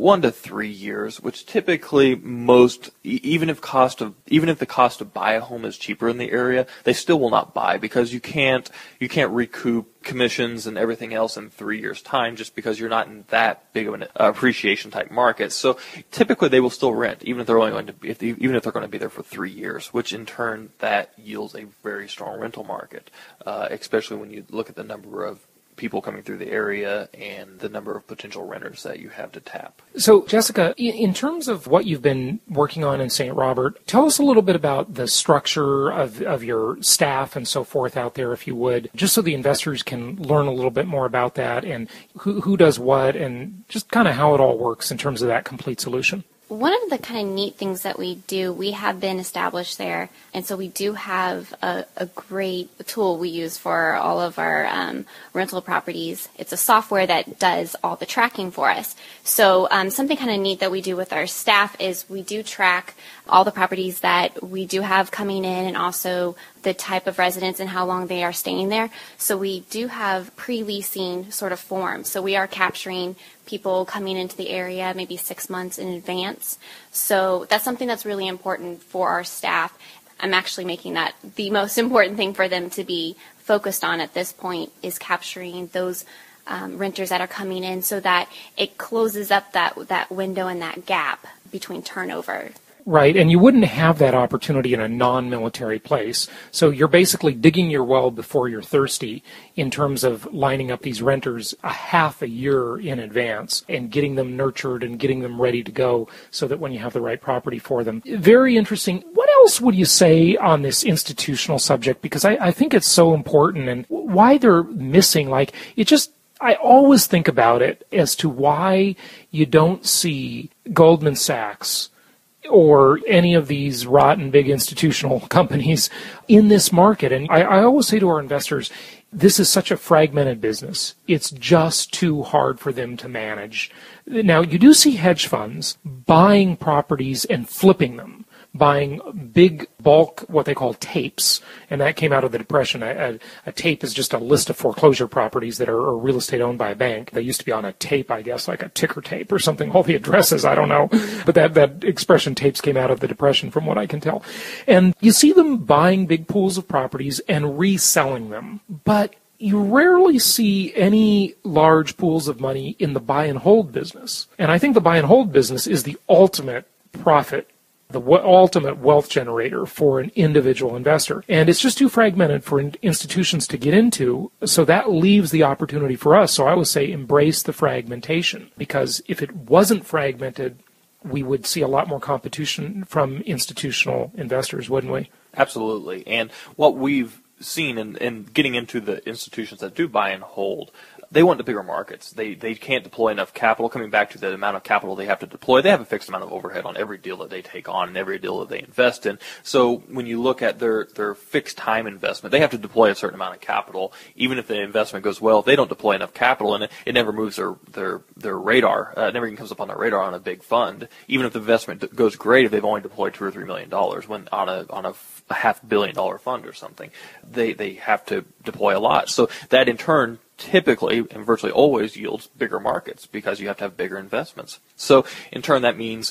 3 years, which typically even if the cost to buy a home is cheaper in the area, they still will not buy, because you can't recoup commissions and everything else in 3 years' time, just because you're not in that big of an appreciation type market. So typically they will still rent, even if they're going to be there for 3 years, which in turn that yields a very strong rental market, especially when you look at the number of people coming through the area and the number of potential renters that you have to tap. So, Jessica, in terms of what you've been working on in St. Robert, tell us a little bit about the structure of your staff and so forth out there, if you would, just so the investors can learn a little bit more about that and who does what and just kind of how it all works in terms of that complete solution. One of the kind of neat things that we do, we have been established there, and so we do have a great tool we use for all of our rental properties. It's a software that does all the tracking for us. So something kind of neat that we do with our staff is we do track all the properties that we do have coming in and also the type of residents and how long they are staying there. So we do have pre-leasing sort of forms. So we are capturing people coming into the area maybe 6 months in advance. So that's something that's really important for our staff. I'm actually making that the most important thing for them to be focused on at this point is capturing those renters that are coming in so that it closes up that window and that gap between turnover. Right, and you wouldn't have that opportunity in a non-military place. So you're basically digging your well before you're thirsty in terms of lining up these renters a half a year in advance and getting them nurtured and getting them ready to go so that when you have the right property for them. Very interesting. What else would you say on this institutional subject? Because I think it's so important and why they're missing, I always think about it as to why you don't see Goldman Sachs or any of these rotten big institutional companies in this market. And I always say to our investors, this is such a fragmented business. It's just too hard for them to manage. Now, you do see hedge funds buying properties and flipping them, buying big bulk, what they call tapes, and that came out of the Depression. A tape is just a list of foreclosure properties that are real estate owned by a bank. They used to be on a tape, I guess, like a ticker tape or something, all the addresses, I don't know. But that expression tapes came out of the Depression from what I can tell. And you see them buying big pools of properties and reselling them. But you rarely see any large pools of money in the buy and hold business. And I think the buy and hold business is the ultimate profit, the ultimate wealth generator for an individual investor. And it's just too fragmented for institutions to get into, so that leaves the opportunity for us. So I would say embrace the fragmentation, because if it wasn't fragmented, we would see a lot more competition from institutional investors, wouldn't we? Absolutely. And what we've seen in getting into the institutions that do buy and hold, they want the bigger markets. They can't deploy enough capital. Coming back to the amount of capital they have to deploy, they have a fixed amount of overhead on every deal that they take on and every deal that they invest in. So when you look at their fixed time investment, they have to deploy a certain amount of capital. Even if the investment goes well, if they don't deploy enough capital, and it never moves their radar. It never even comes up on their radar on a big fund. Even if the investment goes great, if they've only deployed $2 or $3 million when on a $500 million fund or something, they have to deploy a lot. So that in turn typically and virtually always yields bigger markets because you have to have bigger investments. So in turn that means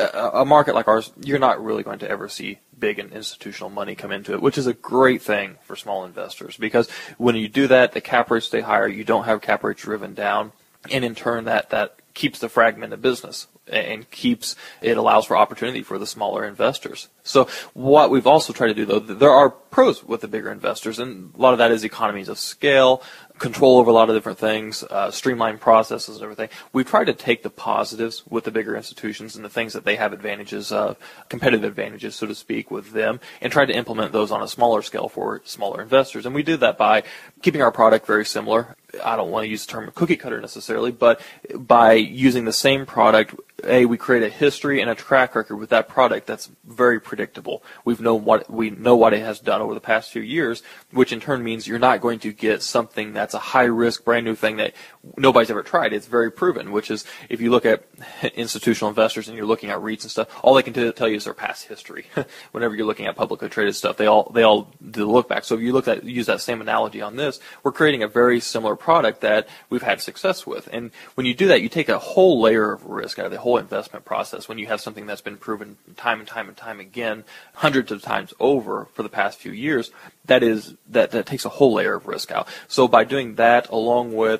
a market like ours, you're not really going to ever see big and institutional money come into it, which is a great thing for small investors, because when you do that, the cap rates stay higher, you don't have cap rates driven down, and in turn that keeps the fragmented business and it allows for opportunity for the smaller investors. So what we've also tried to do, though, there are pros with the bigger investors, and a lot of that is economies of scale, control over a lot of different things, streamlined processes and everything. We've tried to take the positives with the bigger institutions and the things that they have advantages of, competitive advantages, so to speak, with them, and try to implement those on a smaller scale for smaller investors. And we did that by keeping our product very similar. I don't want to use the term cookie cutter necessarily, but by using the same product, we create a history and a track record with that product that's very predictable. We know what it has done over the past few years, which in turn means you're not going to get something that's a high risk, brand new thing that nobody's ever tried. It's very proven, which is if you look at institutional investors and you're looking at REITs and stuff, all they can tell you is their past history. Whenever you're looking at publicly traded stuff, they all do the look back. So if you use that same analogy on this, we're creating a very similar product that we've had success with. And when you do that, you take a whole layer of risk out of the whole investment process. When you have something that's been proven time and time and time again, hundreds of times over for the past few years, that takes a whole layer of risk out. So by doing that, along with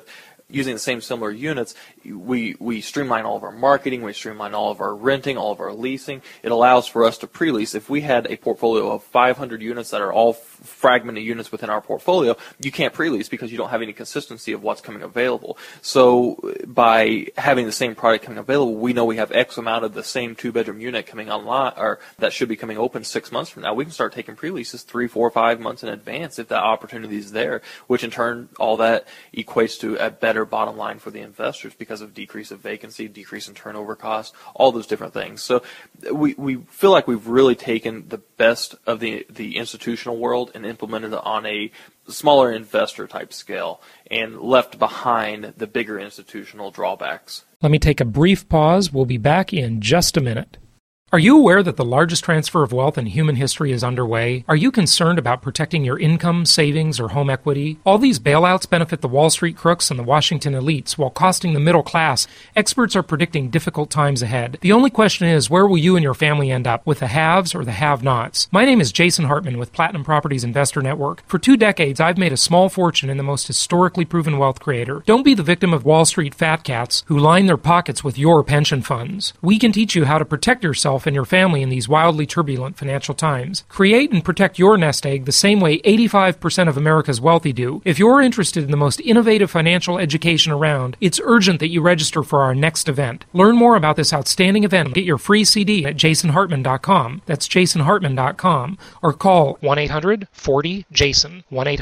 using the same similar units, we streamline all of our marketing, we streamline all of our renting, all of our leasing. It allows for us to pre-lease. If we had a portfolio of 500 units that are all fragmented units within our portfolio, you can't pre-lease because you don't have any consistency of what's coming available. So by having the same product coming available, we know we have X amount of the same 2-bedroom unit coming online, or that should be coming open 6 months from now. We can start taking pre-leases 3, 4, 5 months in advance if that opportunity is there, which in turn all that equates to a better bottom line for the investors because of decrease of vacancy, decrease in turnover costs, all those different things. So we feel like we've really taken the best of the institutional world and implemented it on a smaller investor type scale and left behind the bigger institutional drawbacks. Let me take a brief pause. We'll be back in just a minute. Are you aware that the largest transfer of wealth in human history is underway? Are you concerned about protecting your income, savings, or home equity? All these bailouts benefit the Wall Street crooks and the Washington elites while costing the middle class. Experts are predicting difficult times ahead. The only question is, where will you and your family end up, with the haves or the have-nots? My name is Jason Hartman with Platinum Properties Investor Network. For 2 decades, I've made a small fortune in the most historically proven wealth creator. Don't be the victim of Wall Street fat cats who line their pockets with your pension funds. We can teach you how to protect yourself and your family in these wildly turbulent financial times. Create and protect your nest egg the same way 85% of America's wealthy do. If you're interested in the most innovative financial education around, it's urgent that you register for our next event. Learn more about this outstanding event. Get your free CD at jasonhartman.com. That's jasonhartman.com. Or call 1-800-40-JASON.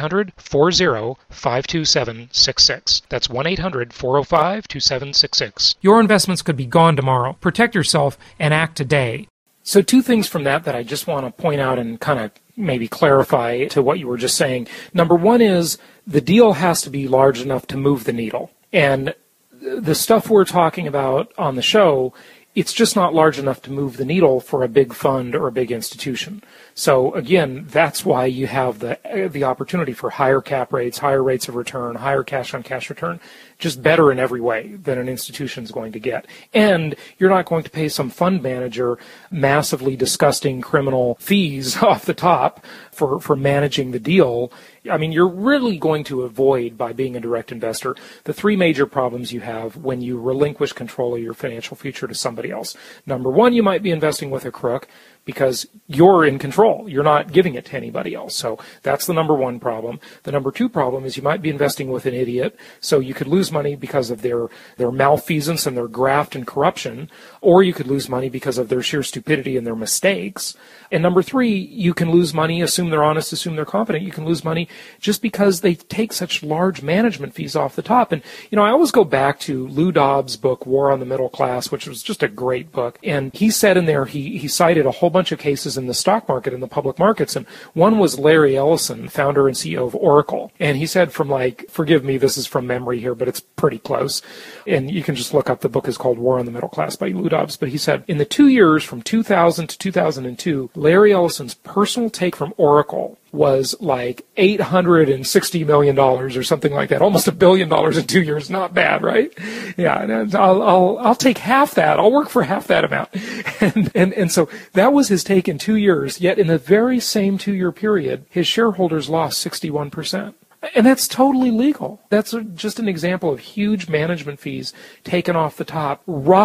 1-800-40-52766. That's 1-800-405-2766. Your investments could be gone tomorrow. Protect yourself and act today. So 2 things from that I just want to point out and kind of maybe clarify to what you were just saying. Number 1 is the deal has to be large enough to move the needle. And the stuff we're talking about on the show, it's just not large enough to move the needle for a big fund or a big institution. So again, that's why you have the opportunity for higher cap rates, higher rates of return, higher cash-on-cash return, just better in every way than an institution is going to get. And you're not going to pay some fund manager massively disgusting criminal fees off the top for managing the deal. I mean, you're really going to avoid, by being a direct investor, the 3 major problems you have when you relinquish control of your financial future to somebody else. Number 1, you might be investing with a crook because you're in control. You're not giving it to anybody else. So that's the number 1 problem. The number 2 problem is you might be investing with an idiot, so you could lose money because of their malfeasance and their graft and corruption, or you could lose money because of their sheer stupidity and their mistakes. And number 3, you can lose money, assume they're honest, assume they're competent. You can lose money just because they take such large management fees off the top. And, I always go back to Lou Dobbs' book, War on the Middle Class, which was just a great book. And he said in there, he cited a whole bunch of cases in the stock market and the public markets. And one was Larry Ellison, founder and CEO of Oracle. And he said forgive me, this is from memory here, but it's pretty close. And you can just look up, the book is called War on the Middle Class by Lou Dobbs. But he said, in the 2 years from 2000 to 2002, Larry Ellison's personal take from Oracle was like $860 million or something like that, almost $1 billion in 2 years. Not bad, right? Yeah, and I'll take half that. I'll work for half that amount. And so that was his take in 2 years. Yet in the very same 2-year period, his shareholders lost 61%. And that's totally legal. That's just an example of huge management fees taken off the top,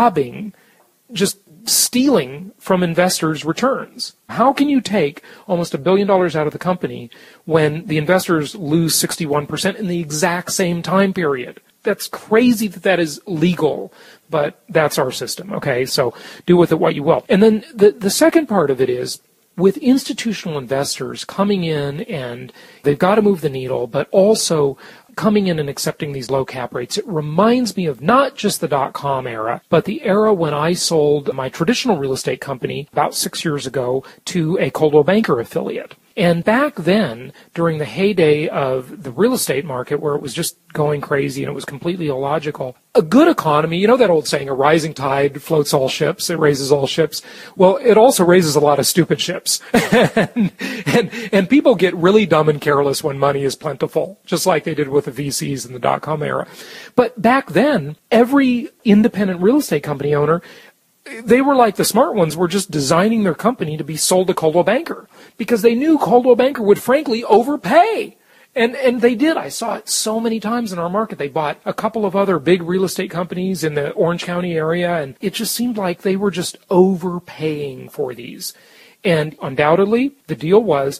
just stealing from investors' returns. How can you take almost $1 billion out of the company when the investors lose 61% in the exact same time period? That's crazy that is legal, but that's our system, okay? So do with it what you will. And then the second part of it is, with institutional investors coming in and they've got to move the needle, but also coming in and accepting these low cap rates, it reminds me of not just the .com era, but the era when I sold my traditional real estate company about 6 years ago to a Coldwell Banker affiliate. And back then, during the heyday of the real estate market, where it was just going crazy and it was completely illogical, a good economy, you know that old saying, a rising tide floats all ships, it raises all ships. Well, it also raises a lot of stupid ships. and people get really dumb and careless when money is plentiful, just like they did with the VCs in the .com era. But back then, every independent real estate company owner, they were like the smart ones, were just designing their company to be sold to Coldwell Banker because they knew Coldwell Banker would frankly overpay. And they did. I saw it so many times in our market. They bought a couple of other big real estate companies in the Orange County area, and it just seemed like they were just overpaying for these. And undoubtedly, the deal was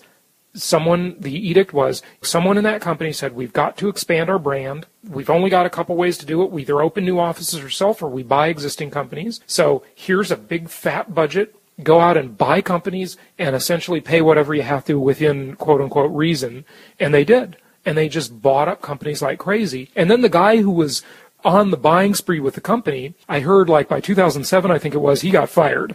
the edict was someone in that company said, we've got to expand our brand. We've only got a couple ways to do it. We either open new offices ourselves or we buy existing companies. So here's a big fat budget. Go out and buy companies and essentially pay whatever you have to within quote-unquote reason. And they did. And they just bought up companies like crazy. And then the guy who was on the buying spree with the company, I heard like by 2007, I think it was, he got fired.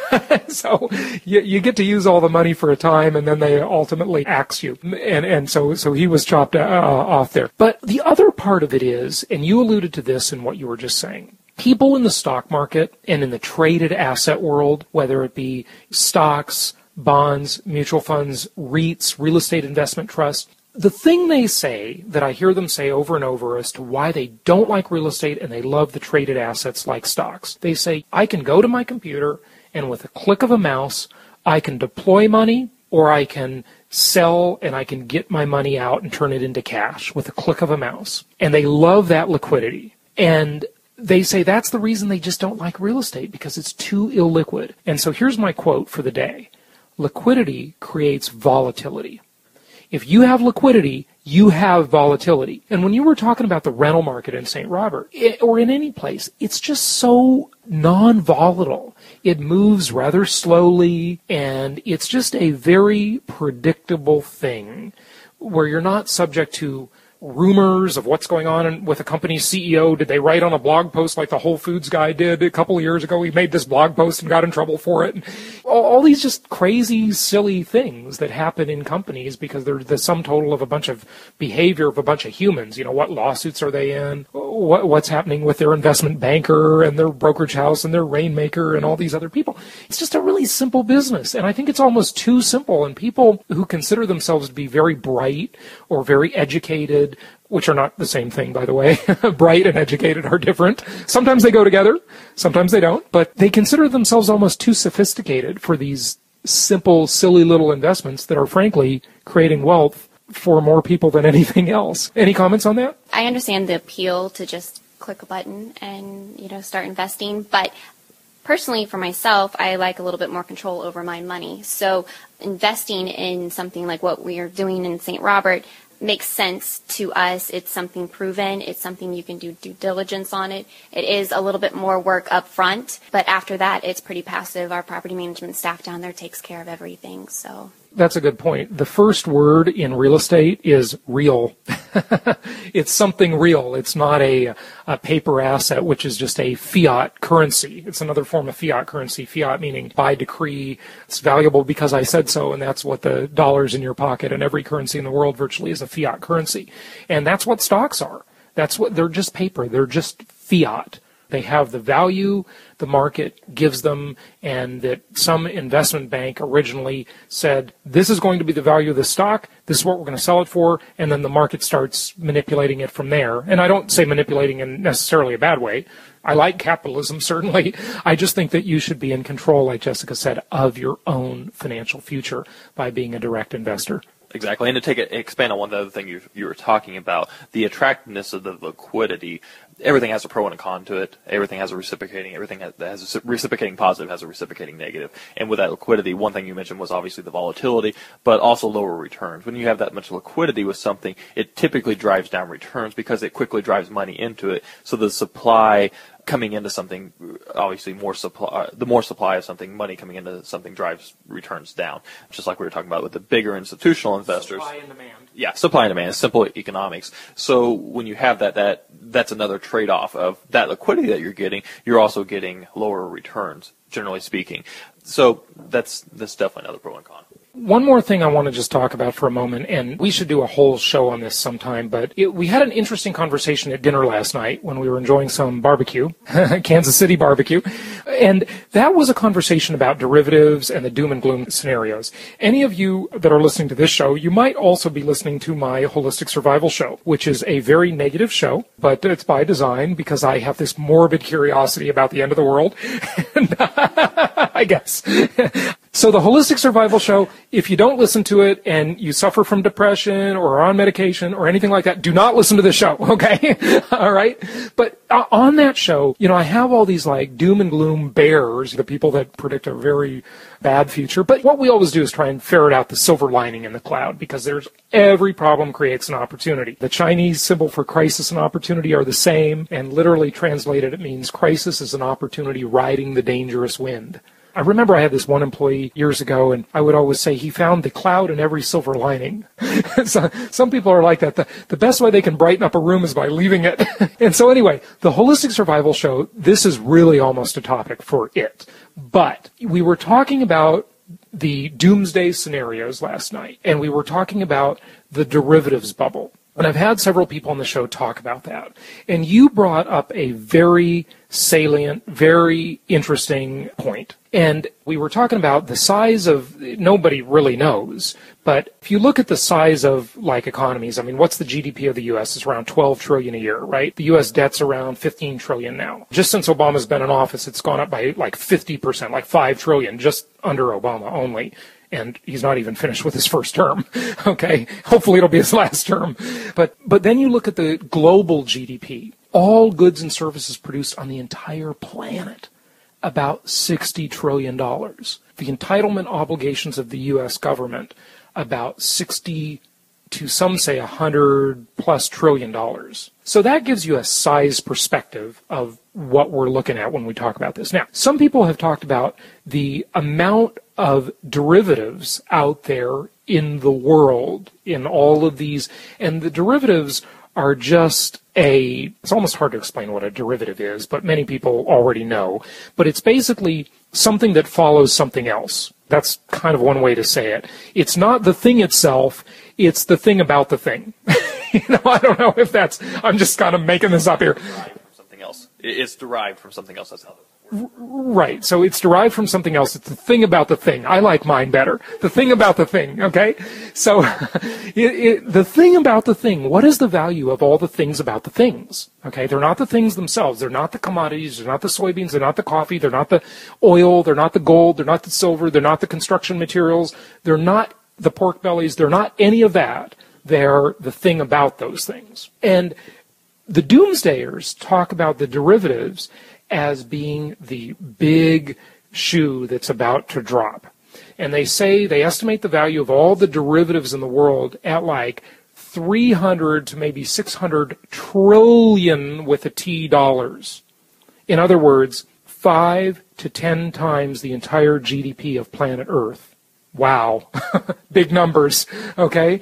So you get to use all the money for a time and then they ultimately axe you. And so he was chopped off there. But the other part of it is, and you alluded to this in what you were just saying, people in the stock market and in the traded asset world, whether it be stocks, bonds, mutual funds, REITs, real estate investment trusts, the thing they say that I hear them say over and over as to why they don't like real estate and they love the traded assets like stocks, they say, I can go to my computer and with a click of a mouse, I can deploy money or I can sell and I can get my money out and turn it into cash with a click of a mouse. And they love that liquidity. And they say that's the reason they just don't like real estate, because it's too illiquid. And so here's my quote for the day. Liquidity creates volatility. If you have liquidity, you have volatility. And when you were talking about the rental market in St. Robert, or in any place, it's just so non-volatile. It moves rather slowly, and it's just a very predictable thing where you're not subject to rumors of what's going on with a company's CEO. Did they write on a blog post like the Whole Foods guy did a couple of years ago? He made this blog post and got in trouble for it. And all these just crazy, silly things that happen in companies because they're the sum total of a bunch of behavior of a bunch of humans. You know, what lawsuits are they in? What's happening with their investment banker and their brokerage house and their rainmaker and all these other people? It's just a really simple business. And I think it's almost too simple. And people who consider themselves to be very bright or very educated, which are not the same thing, by the way. Bright and educated are different. Sometimes they go together, sometimes they don't, but they consider themselves almost too sophisticated for these simple, silly little investments that are frankly creating wealth for more people than anything else. Any comments on that? I understand the appeal to just click a button and, start investing, but personally, for myself, I like a little bit more control over my money. So investing in something like what we are doing in St. Robert makes sense to us. It's something proven. It's something you can do due diligence on it. It is a little bit more work up front, but after that, it's pretty passive. Our property management staff down there takes care of everything. So that's a good point. The first word in real estate is real. It's something real. It's not a paper asset, which is just a fiat currency. It's another form of fiat currency. Fiat meaning by decree. It's valuable because I said so, and that's what the dollar's in your pocket, and every currency in the world virtually is a fiat currency. And that's what stocks are. They're just paper. They're just fiat. They have the value the market gives them, and that some investment bank originally said, this is going to be the value of the stock, this is what we're going to sell it for, and then the market starts manipulating it from there. And I don't say manipulating in necessarily a bad way. I like capitalism, certainly. I just think that you should be in control, like Jessica said, of your own financial future by being a direct investor. Exactly. And to expand on one other thing you were talking about, the attractiveness of the liquidity. Everything has a pro and a con to it. Everything has a reciprocating. Everything that has a reciprocating positive has a reciprocating negative. And with that liquidity, one thing you mentioned was obviously the volatility, but also lower returns. When you have that much liquidity with something, it typically drives down returns because it quickly drives money into it. So the supply coming into something, obviously the more supply of something, money coming into something drives returns down. Just like we were talking about with the bigger institutional investors. Supply and demand. Yeah, supply and demand. Simple economics. So when you have that's another trade-off of that liquidity that you're getting. You're also getting lower returns, generally speaking. So that's definitely another pro and con. One more thing I want to just talk about for a moment, and we should do a whole show on this sometime, but we had an interesting conversation at dinner last night when we were enjoying some barbecue, Kansas City barbecue, and that was a conversation about derivatives and the doom and gloom scenarios. Any of you that are listening to this show, you might also be listening to my Holistic Survival Show, which is a very negative show, but it's by design because I have this morbid curiosity about the end of the world, and I guess. So the Holistic Survival Show, if you don't listen to it and you suffer from depression or are on medication or anything like that, do not listen to the show, okay? All right? But on that show, I have all these like doom and gloom bears, the people that predict a very bad future. But what we always do is try and ferret out the silver lining in the cloud, because every problem creates an opportunity. The Chinese symbol for crisis and opportunity are the same, and literally translated it means crisis is an opportunity riding the dangerous wind. I remember I had this one employee years ago, and I would always say he found the cloud in every silver lining. So, some people are like that. The best way they can brighten up a room is by leaving it. And so anyway, the Holistic Survival Show, this is really almost a topic for it. But we were talking about the doomsday scenarios last night, and we were talking about the derivatives bubble. And I've had several people on the show talk about that. And you brought up a very salient, very interesting point. And we were talking about the size of, nobody really knows, but if you look at the size of like economies, I mean, what's the GDP of the U.S.? It's around 12 trillion a year, right? The U.S. debt's around 15 trillion now. Just since Obama's been in office, it's gone up by like 50%, like 5 trillion, just under Obama only. And he's not even finished with his first term, okay? Hopefully it'll be his last term. But then you look at the global GDP, all goods and services produced on the entire planet, about $60 trillion. The entitlement obligations of the U.S. government, about 60 to some say $100+ trillion. So that gives you a size perspective of what we're looking at when we talk about this. Now, some people have talked about the amount of derivatives out there in the world, in all of these, and the derivatives are just it's almost hard to explain what a derivative is, but many people already know. But it's basically something that follows something else. That's kind of one way to say it. It's not the thing itself, it's the thing about the thing. I don't know if I'm just kind of making this up here. Something else. It's derived from something else. That's how it works. Right. So it's derived from something else. It's the thing about the thing. I like mine better. The thing about the thing. Okay. So the thing about the thing, what is the value of all the things about the things? Okay. They're not the things themselves. They're not the commodities. They're not the soybeans. They're not the coffee. They're not the oil. They're not the gold. They're not the silver. They're not the construction materials. They're not the pork bellies. They're not any of that. They're the thing about those things. And the doomsdayers talk about the derivatives as being the big shoe that's about to drop. And they estimate the value of all the derivatives in the world at like 300 to maybe 600 trillion with a T dollars. In other words, 5 to 10 times the entire GDP of planet Earth. Wow. Big numbers. Okay.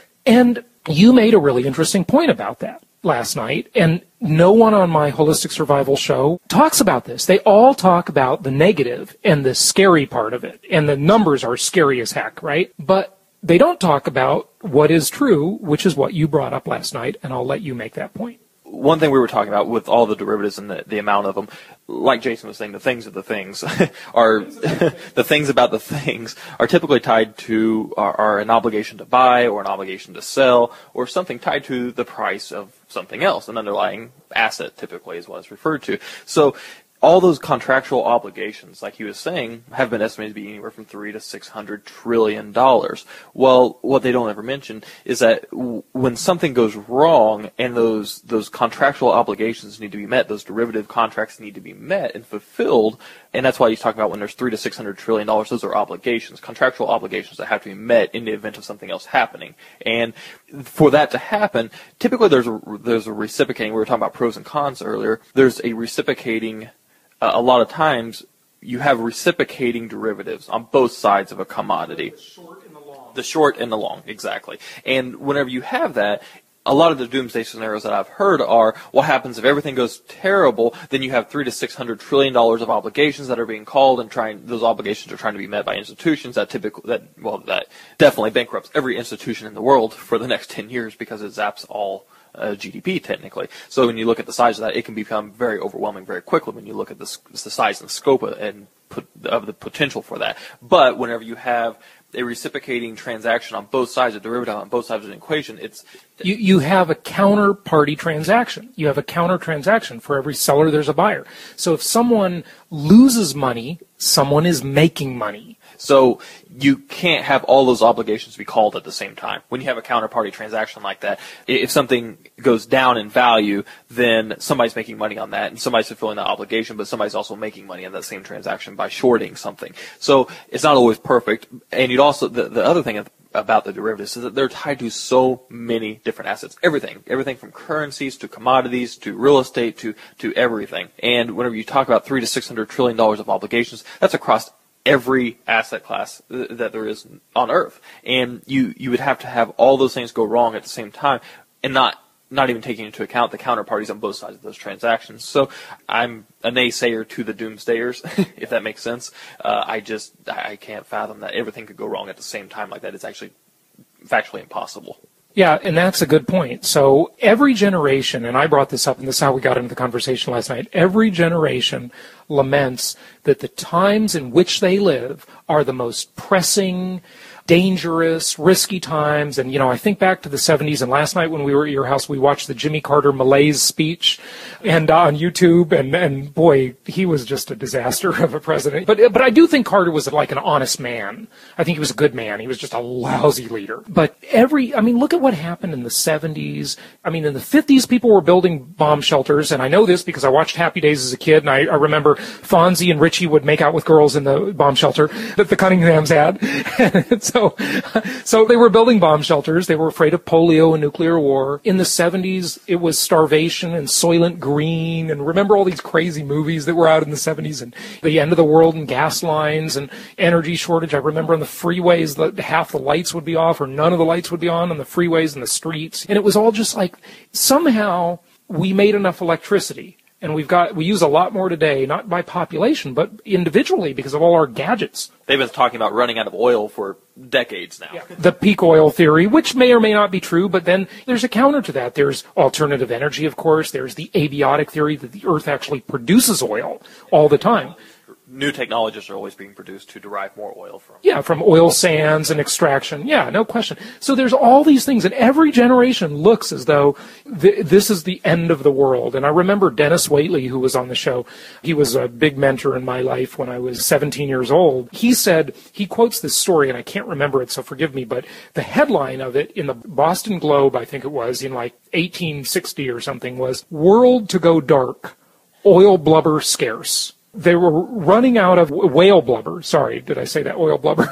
And you made a really interesting point about that last night, and no one on my Holistic Survival Show talks about this. They all talk about the negative and the scary part of it, and the numbers are scary as heck, right? But they don't talk about what is true, which is what you brought up last night, and I'll let you make that point. One thing we were talking about with all the derivatives and the amount of them, like Jason was saying, the things of the things are the things about the things are typically tied to are an obligation to buy or an obligation to sell or something tied to the price of something else. An underlying asset typically is what it's referred to. So all those contractual obligations, like he was saying, have been estimated to be anywhere from $300 to $600 trillion. Well, what they don't ever mention is that when something goes wrong and those contractual obligations need to be met, those derivative contracts need to be met and fulfilled, and that's why he's talking about when there's $300 to $600 trillion, those are obligations, contractual obligations that have to be met in the event of something else happening. And for that to happen, typically there's a reciprocating. We were talking about pros and cons earlier. There's a reciprocating. A lot of times, you have reciprocating derivatives on both sides of a commodity. The short and the long. The short and the long, exactly. And whenever you have that, a lot of the doomsday scenarios that I've heard are, what happens if everything goes terrible, then you have $300 to $600 trillion of obligations that are being called, and those obligations are trying to be met by institutions that definitely bankrupts every institution in the world for the next 10 years because it zaps all GDP technically. So when you look at the size of that, it can become very overwhelming very quickly when you look at the size and scope of the potential for that. But whenever you have a reciprocating transaction on both sides, a derivative on both sides of an equation, You have a counterparty transaction. You have a counter transaction. For every seller, there's a buyer. So if someone loses money, someone is making money. So you can't have all those obligations be called at the same time. When you have a counterparty transaction like that, if something goes down in value, then somebody's making money on that, and somebody's fulfilling that obligation, but somebody's also making money on that same transaction by shorting something. So it's not always perfect. And you'd also, the other thing about the derivatives is that they're tied to so many different assets. Everything from currencies to commodities to real estate to everything. And whenever you talk about $300 to $600 trillion of obligations, that's across every asset class that there is on Earth. And you would have to have all those things go wrong at the same time, and not even taking into account the counterparties on both sides of those transactions. So I'm a naysayer to the doomsdayers, if that makes sense. I can't fathom that everything could go wrong at the same time like that. It's actually factually impossible. Yeah, and that's a good point. So every generation, and I brought this up, and this is how we got into the conversation last night, every generation laments that the times in which they live are the most pressing, dangerous, risky times. And, I think back to the 70s, and last night when we were at your house, we watched the Jimmy Carter malaise speech and on YouTube, and boy, he was just a disaster of a president. But I do think Carter was like an honest man. I think he was a good man. He was just a lousy leader. But look at what happened in the 70s. In the 50s, people were building bomb shelters, and I know this because I watched Happy Days as a kid, and I remember Fonzie and Richie would make out with girls in the bomb shelter that the Cunninghams had. So they were building bomb shelters. They were afraid of polio and nuclear war. In the 70s, it was starvation and Soylent Green. And remember all these crazy movies that were out in the 70s, and the end of the world and gas lines and energy shortage. I remember on the freeways, half the lights would be off or none of the lights would be on the freeways and the streets. And it was all just like somehow we made enough electricity. And we use a lot more today, not by population, but individually because of all our gadgets. They've been talking about running out of oil for decades now. Yeah. The peak oil theory, which may or may not be true, but then there's a counter to that. There's alternative energy, of course. There's the abiotic theory that the Earth actually produces oil all the time. New technologies are always being produced to derive more oil from. Yeah, from oil sands and extraction. Yeah, no question. So there's all these things, and every generation looks as though this is the end of the world. And I remember Dennis Waitley, who was on the show. He was a big mentor in my life when I was 17 years old. He said, he quotes this story, and I can't remember it, so forgive me, but the headline of it in the Boston Globe, I think it was, in like 1860 or something, was, "World to go dark, oil blubber scarce." They were running out of whale blubber. Sorry, did I say that? Oil blubber.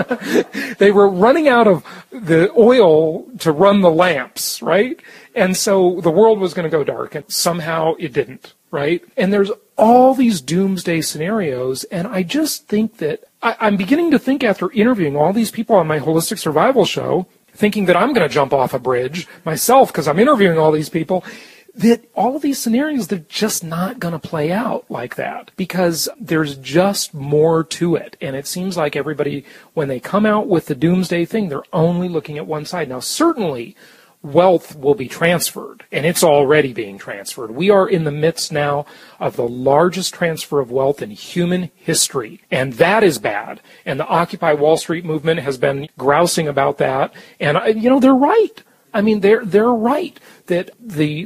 They were running out of the oil to run the lamps, right? And so the world was going to go dark, and somehow it didn't, right? And there's all these doomsday scenarios, and I just think that I'm beginning to think after interviewing all these people on my Holistic Survival show, thinking that I'm going to jump off a bridge myself because I'm interviewing all these people, that all of these scenarios, they're just not going to play out like that because there's just more to it. And it seems like everybody, when they come out with the doomsday thing, they're only looking at one side. Now, certainly, wealth will be transferred, and it's already being transferred. We are in the midst now of the largest transfer of wealth in human history, and that is bad. And the Occupy Wall Street movement has been grousing about that, and, they're right. They're right that the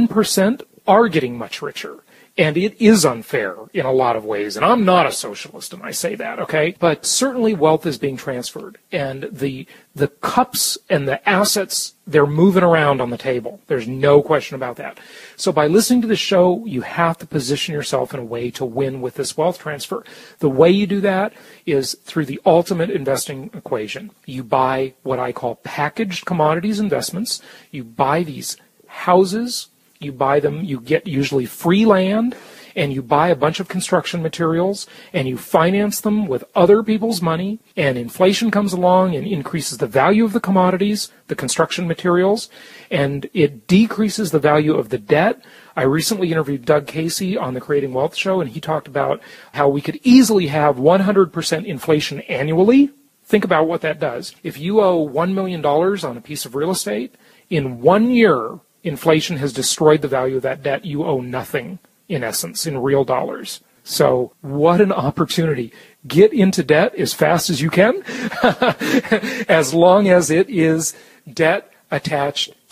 1% are getting much richer. And it is unfair in a lot of ways. And I'm not a socialist, and I say that, okay? But certainly wealth is being transferred. And the cups and the assets, they're moving around on the table. There's no question about that. So by listening to the show, you have to position yourself in a way to win with this wealth transfer. The way you do that is through the ultimate investing equation. You buy what I call packaged commodities investments. You buy these houses. You buy them, you get usually free land, and you buy a bunch of construction materials, and you finance them with other people's money, and inflation comes along and increases the value of the commodities, the construction materials, and it decreases the value of the debt. I recently interviewed Doug Casey on the Creating Wealth show, and he talked about how we could easily have 100% inflation annually. Think about what that does. If you owe $1 million on a piece of real estate, in 1 year, inflation has destroyed the value of that debt. You owe nothing, in essence, in real dollars. So what an opportunity. Get into debt as fast as you can, as long as it is debt attached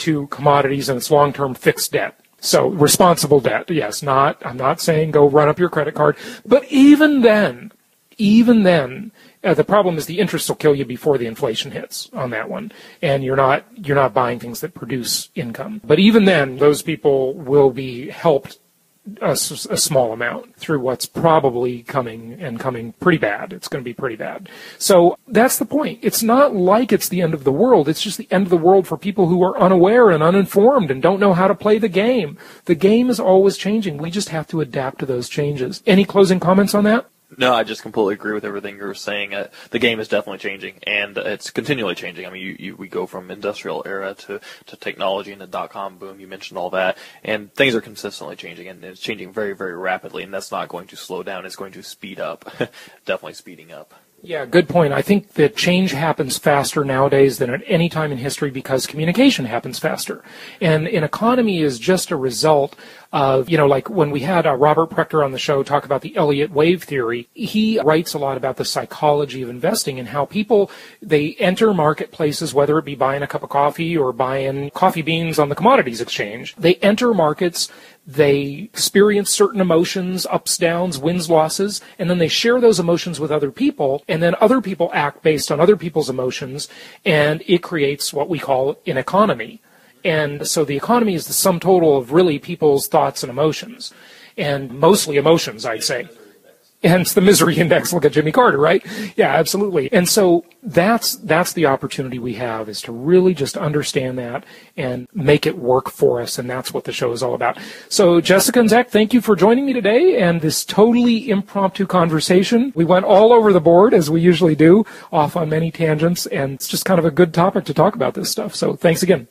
to commodities and it's long-term fixed debt. So responsible debt, yes, I'm not saying go run up your credit card, but even then, the problem is the interest will kill you before the inflation hits on that one, and you're not buying things that produce income. But even then, those people will be helped a small amount through what's probably coming pretty bad. It's going to be pretty bad. So that's the point. It's not like it's the end of the world. It's just the end of the world for people who are unaware and uninformed and don't know how to play the game. The game is always changing. We just have to adapt to those changes. Any closing comments on that? No, I just completely agree with everything you were saying. The game is definitely changing, and it's continually changing. I mean, we go from industrial era to technology and the dot-com boom. You mentioned all that, and things are consistently changing, and it's changing very, very rapidly, and that's not going to slow down. It's going to speed up, definitely speeding up. Yeah, good point. I think that change happens faster nowadays than at any time in history because communication happens faster. And an economy is just a result of, like when we had Robert Prechter on the show talk about the Elliott wave theory, he writes a lot about the psychology of investing and how people, they enter marketplaces, whether it be buying a cup of coffee or buying coffee beans on the commodities exchange. They enter markets, they experience certain emotions, ups, downs, wins, losses, and then they share those emotions with other people, and then other people act based on other people's emotions, and it creates what we call an economy. And so the economy is the sum total of really people's thoughts and emotions, and mostly emotions, I'd say. Hence the misery index. Look at Jimmy Carter, right? Yeah, absolutely. And so that's the opportunity we have, is to really just understand that and make it work for us. And that's what the show is all about. So Jessica and Zach, thank you for joining me today and this totally impromptu conversation. We went all over the board, as we usually do, off on many tangents, and it's just kind of a good topic to talk about this stuff. So thanks again.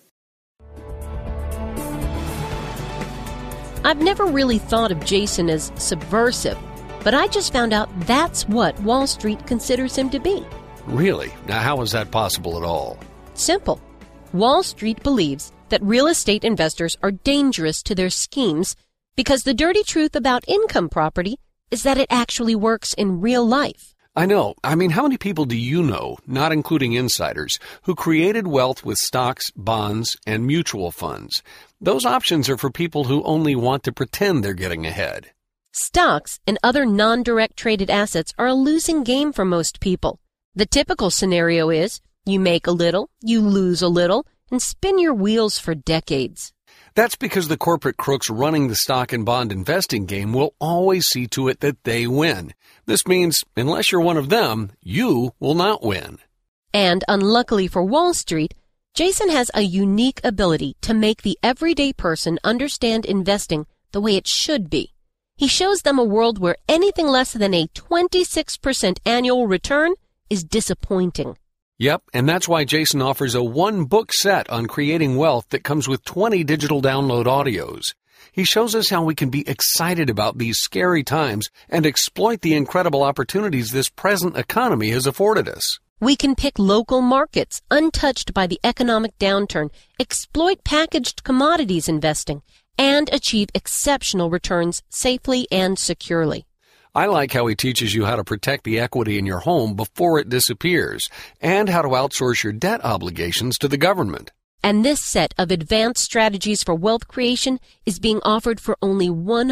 I've never really thought of Jason as subversive, but I just found out that's what Wall Street considers him to be. Really? Now, how is that possible at all? Simple. Wall Street believes that real estate investors are dangerous to their schemes because the dirty truth about income property is that it actually works in real life. I know. I mean, how many people do you know, not including insiders, who created wealth with stocks, bonds, and mutual funds? Those options are for people who only want to pretend they're getting ahead. Stocks and other non-direct traded assets are a losing game for most people. The typical scenario is you make a little, you lose a little, and spin your wheels for decades. That's because the corporate crooks running the stock and bond investing game will always see to it that they win. This means, unless you're one of them, you will not win. And unluckily for Wall Street, Jason has a unique ability to make the everyday person understand investing the way it should be. He shows them a world where anything less than a 26% annual return is disappointing. Yep, and that's why Jason offers a one-book set on creating wealth that comes with 20 digital download audios. He shows us how we can be excited about these scary times and exploit the incredible opportunities this present economy has afforded us. We can pick local markets untouched by the economic downturn, exploit packaged commodities investing, and achieve exceptional returns safely and securely. I like how he teaches you how to protect the equity in your home before it disappears and how to outsource your debt obligations to the government. And this set of advanced strategies for wealth creation is being offered for only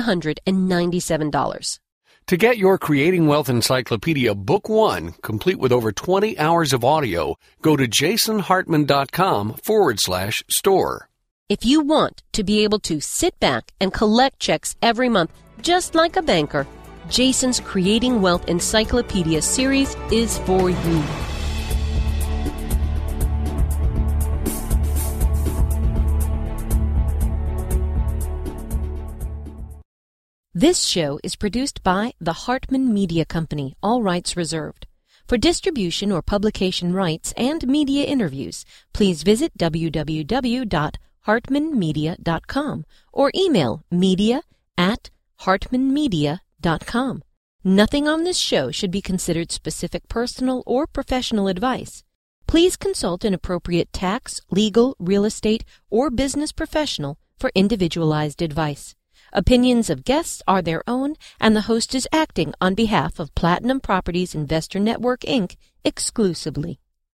$197. To get your Creating Wealth Encyclopedia Book 1, complete with over 20 hours of audio, go to jasonhartman.com/store. If you want to be able to sit back and collect checks every month, just like a banker, Jason's Creating Wealth Encyclopedia series is for you. This show is produced by the Hartman Media Company, all rights reserved. For distribution or publication rights and media interviews, please visit www.hartmanmedia.com or email media@hartmanmedia.com. Nothing on this show should be considered specific personal or professional advice. Please consult an appropriate tax, legal, real estate, or business professional for individualized advice. Opinions of guests are their own, and the host is acting on behalf of Platinum Properties Investor Network, Inc. exclusively.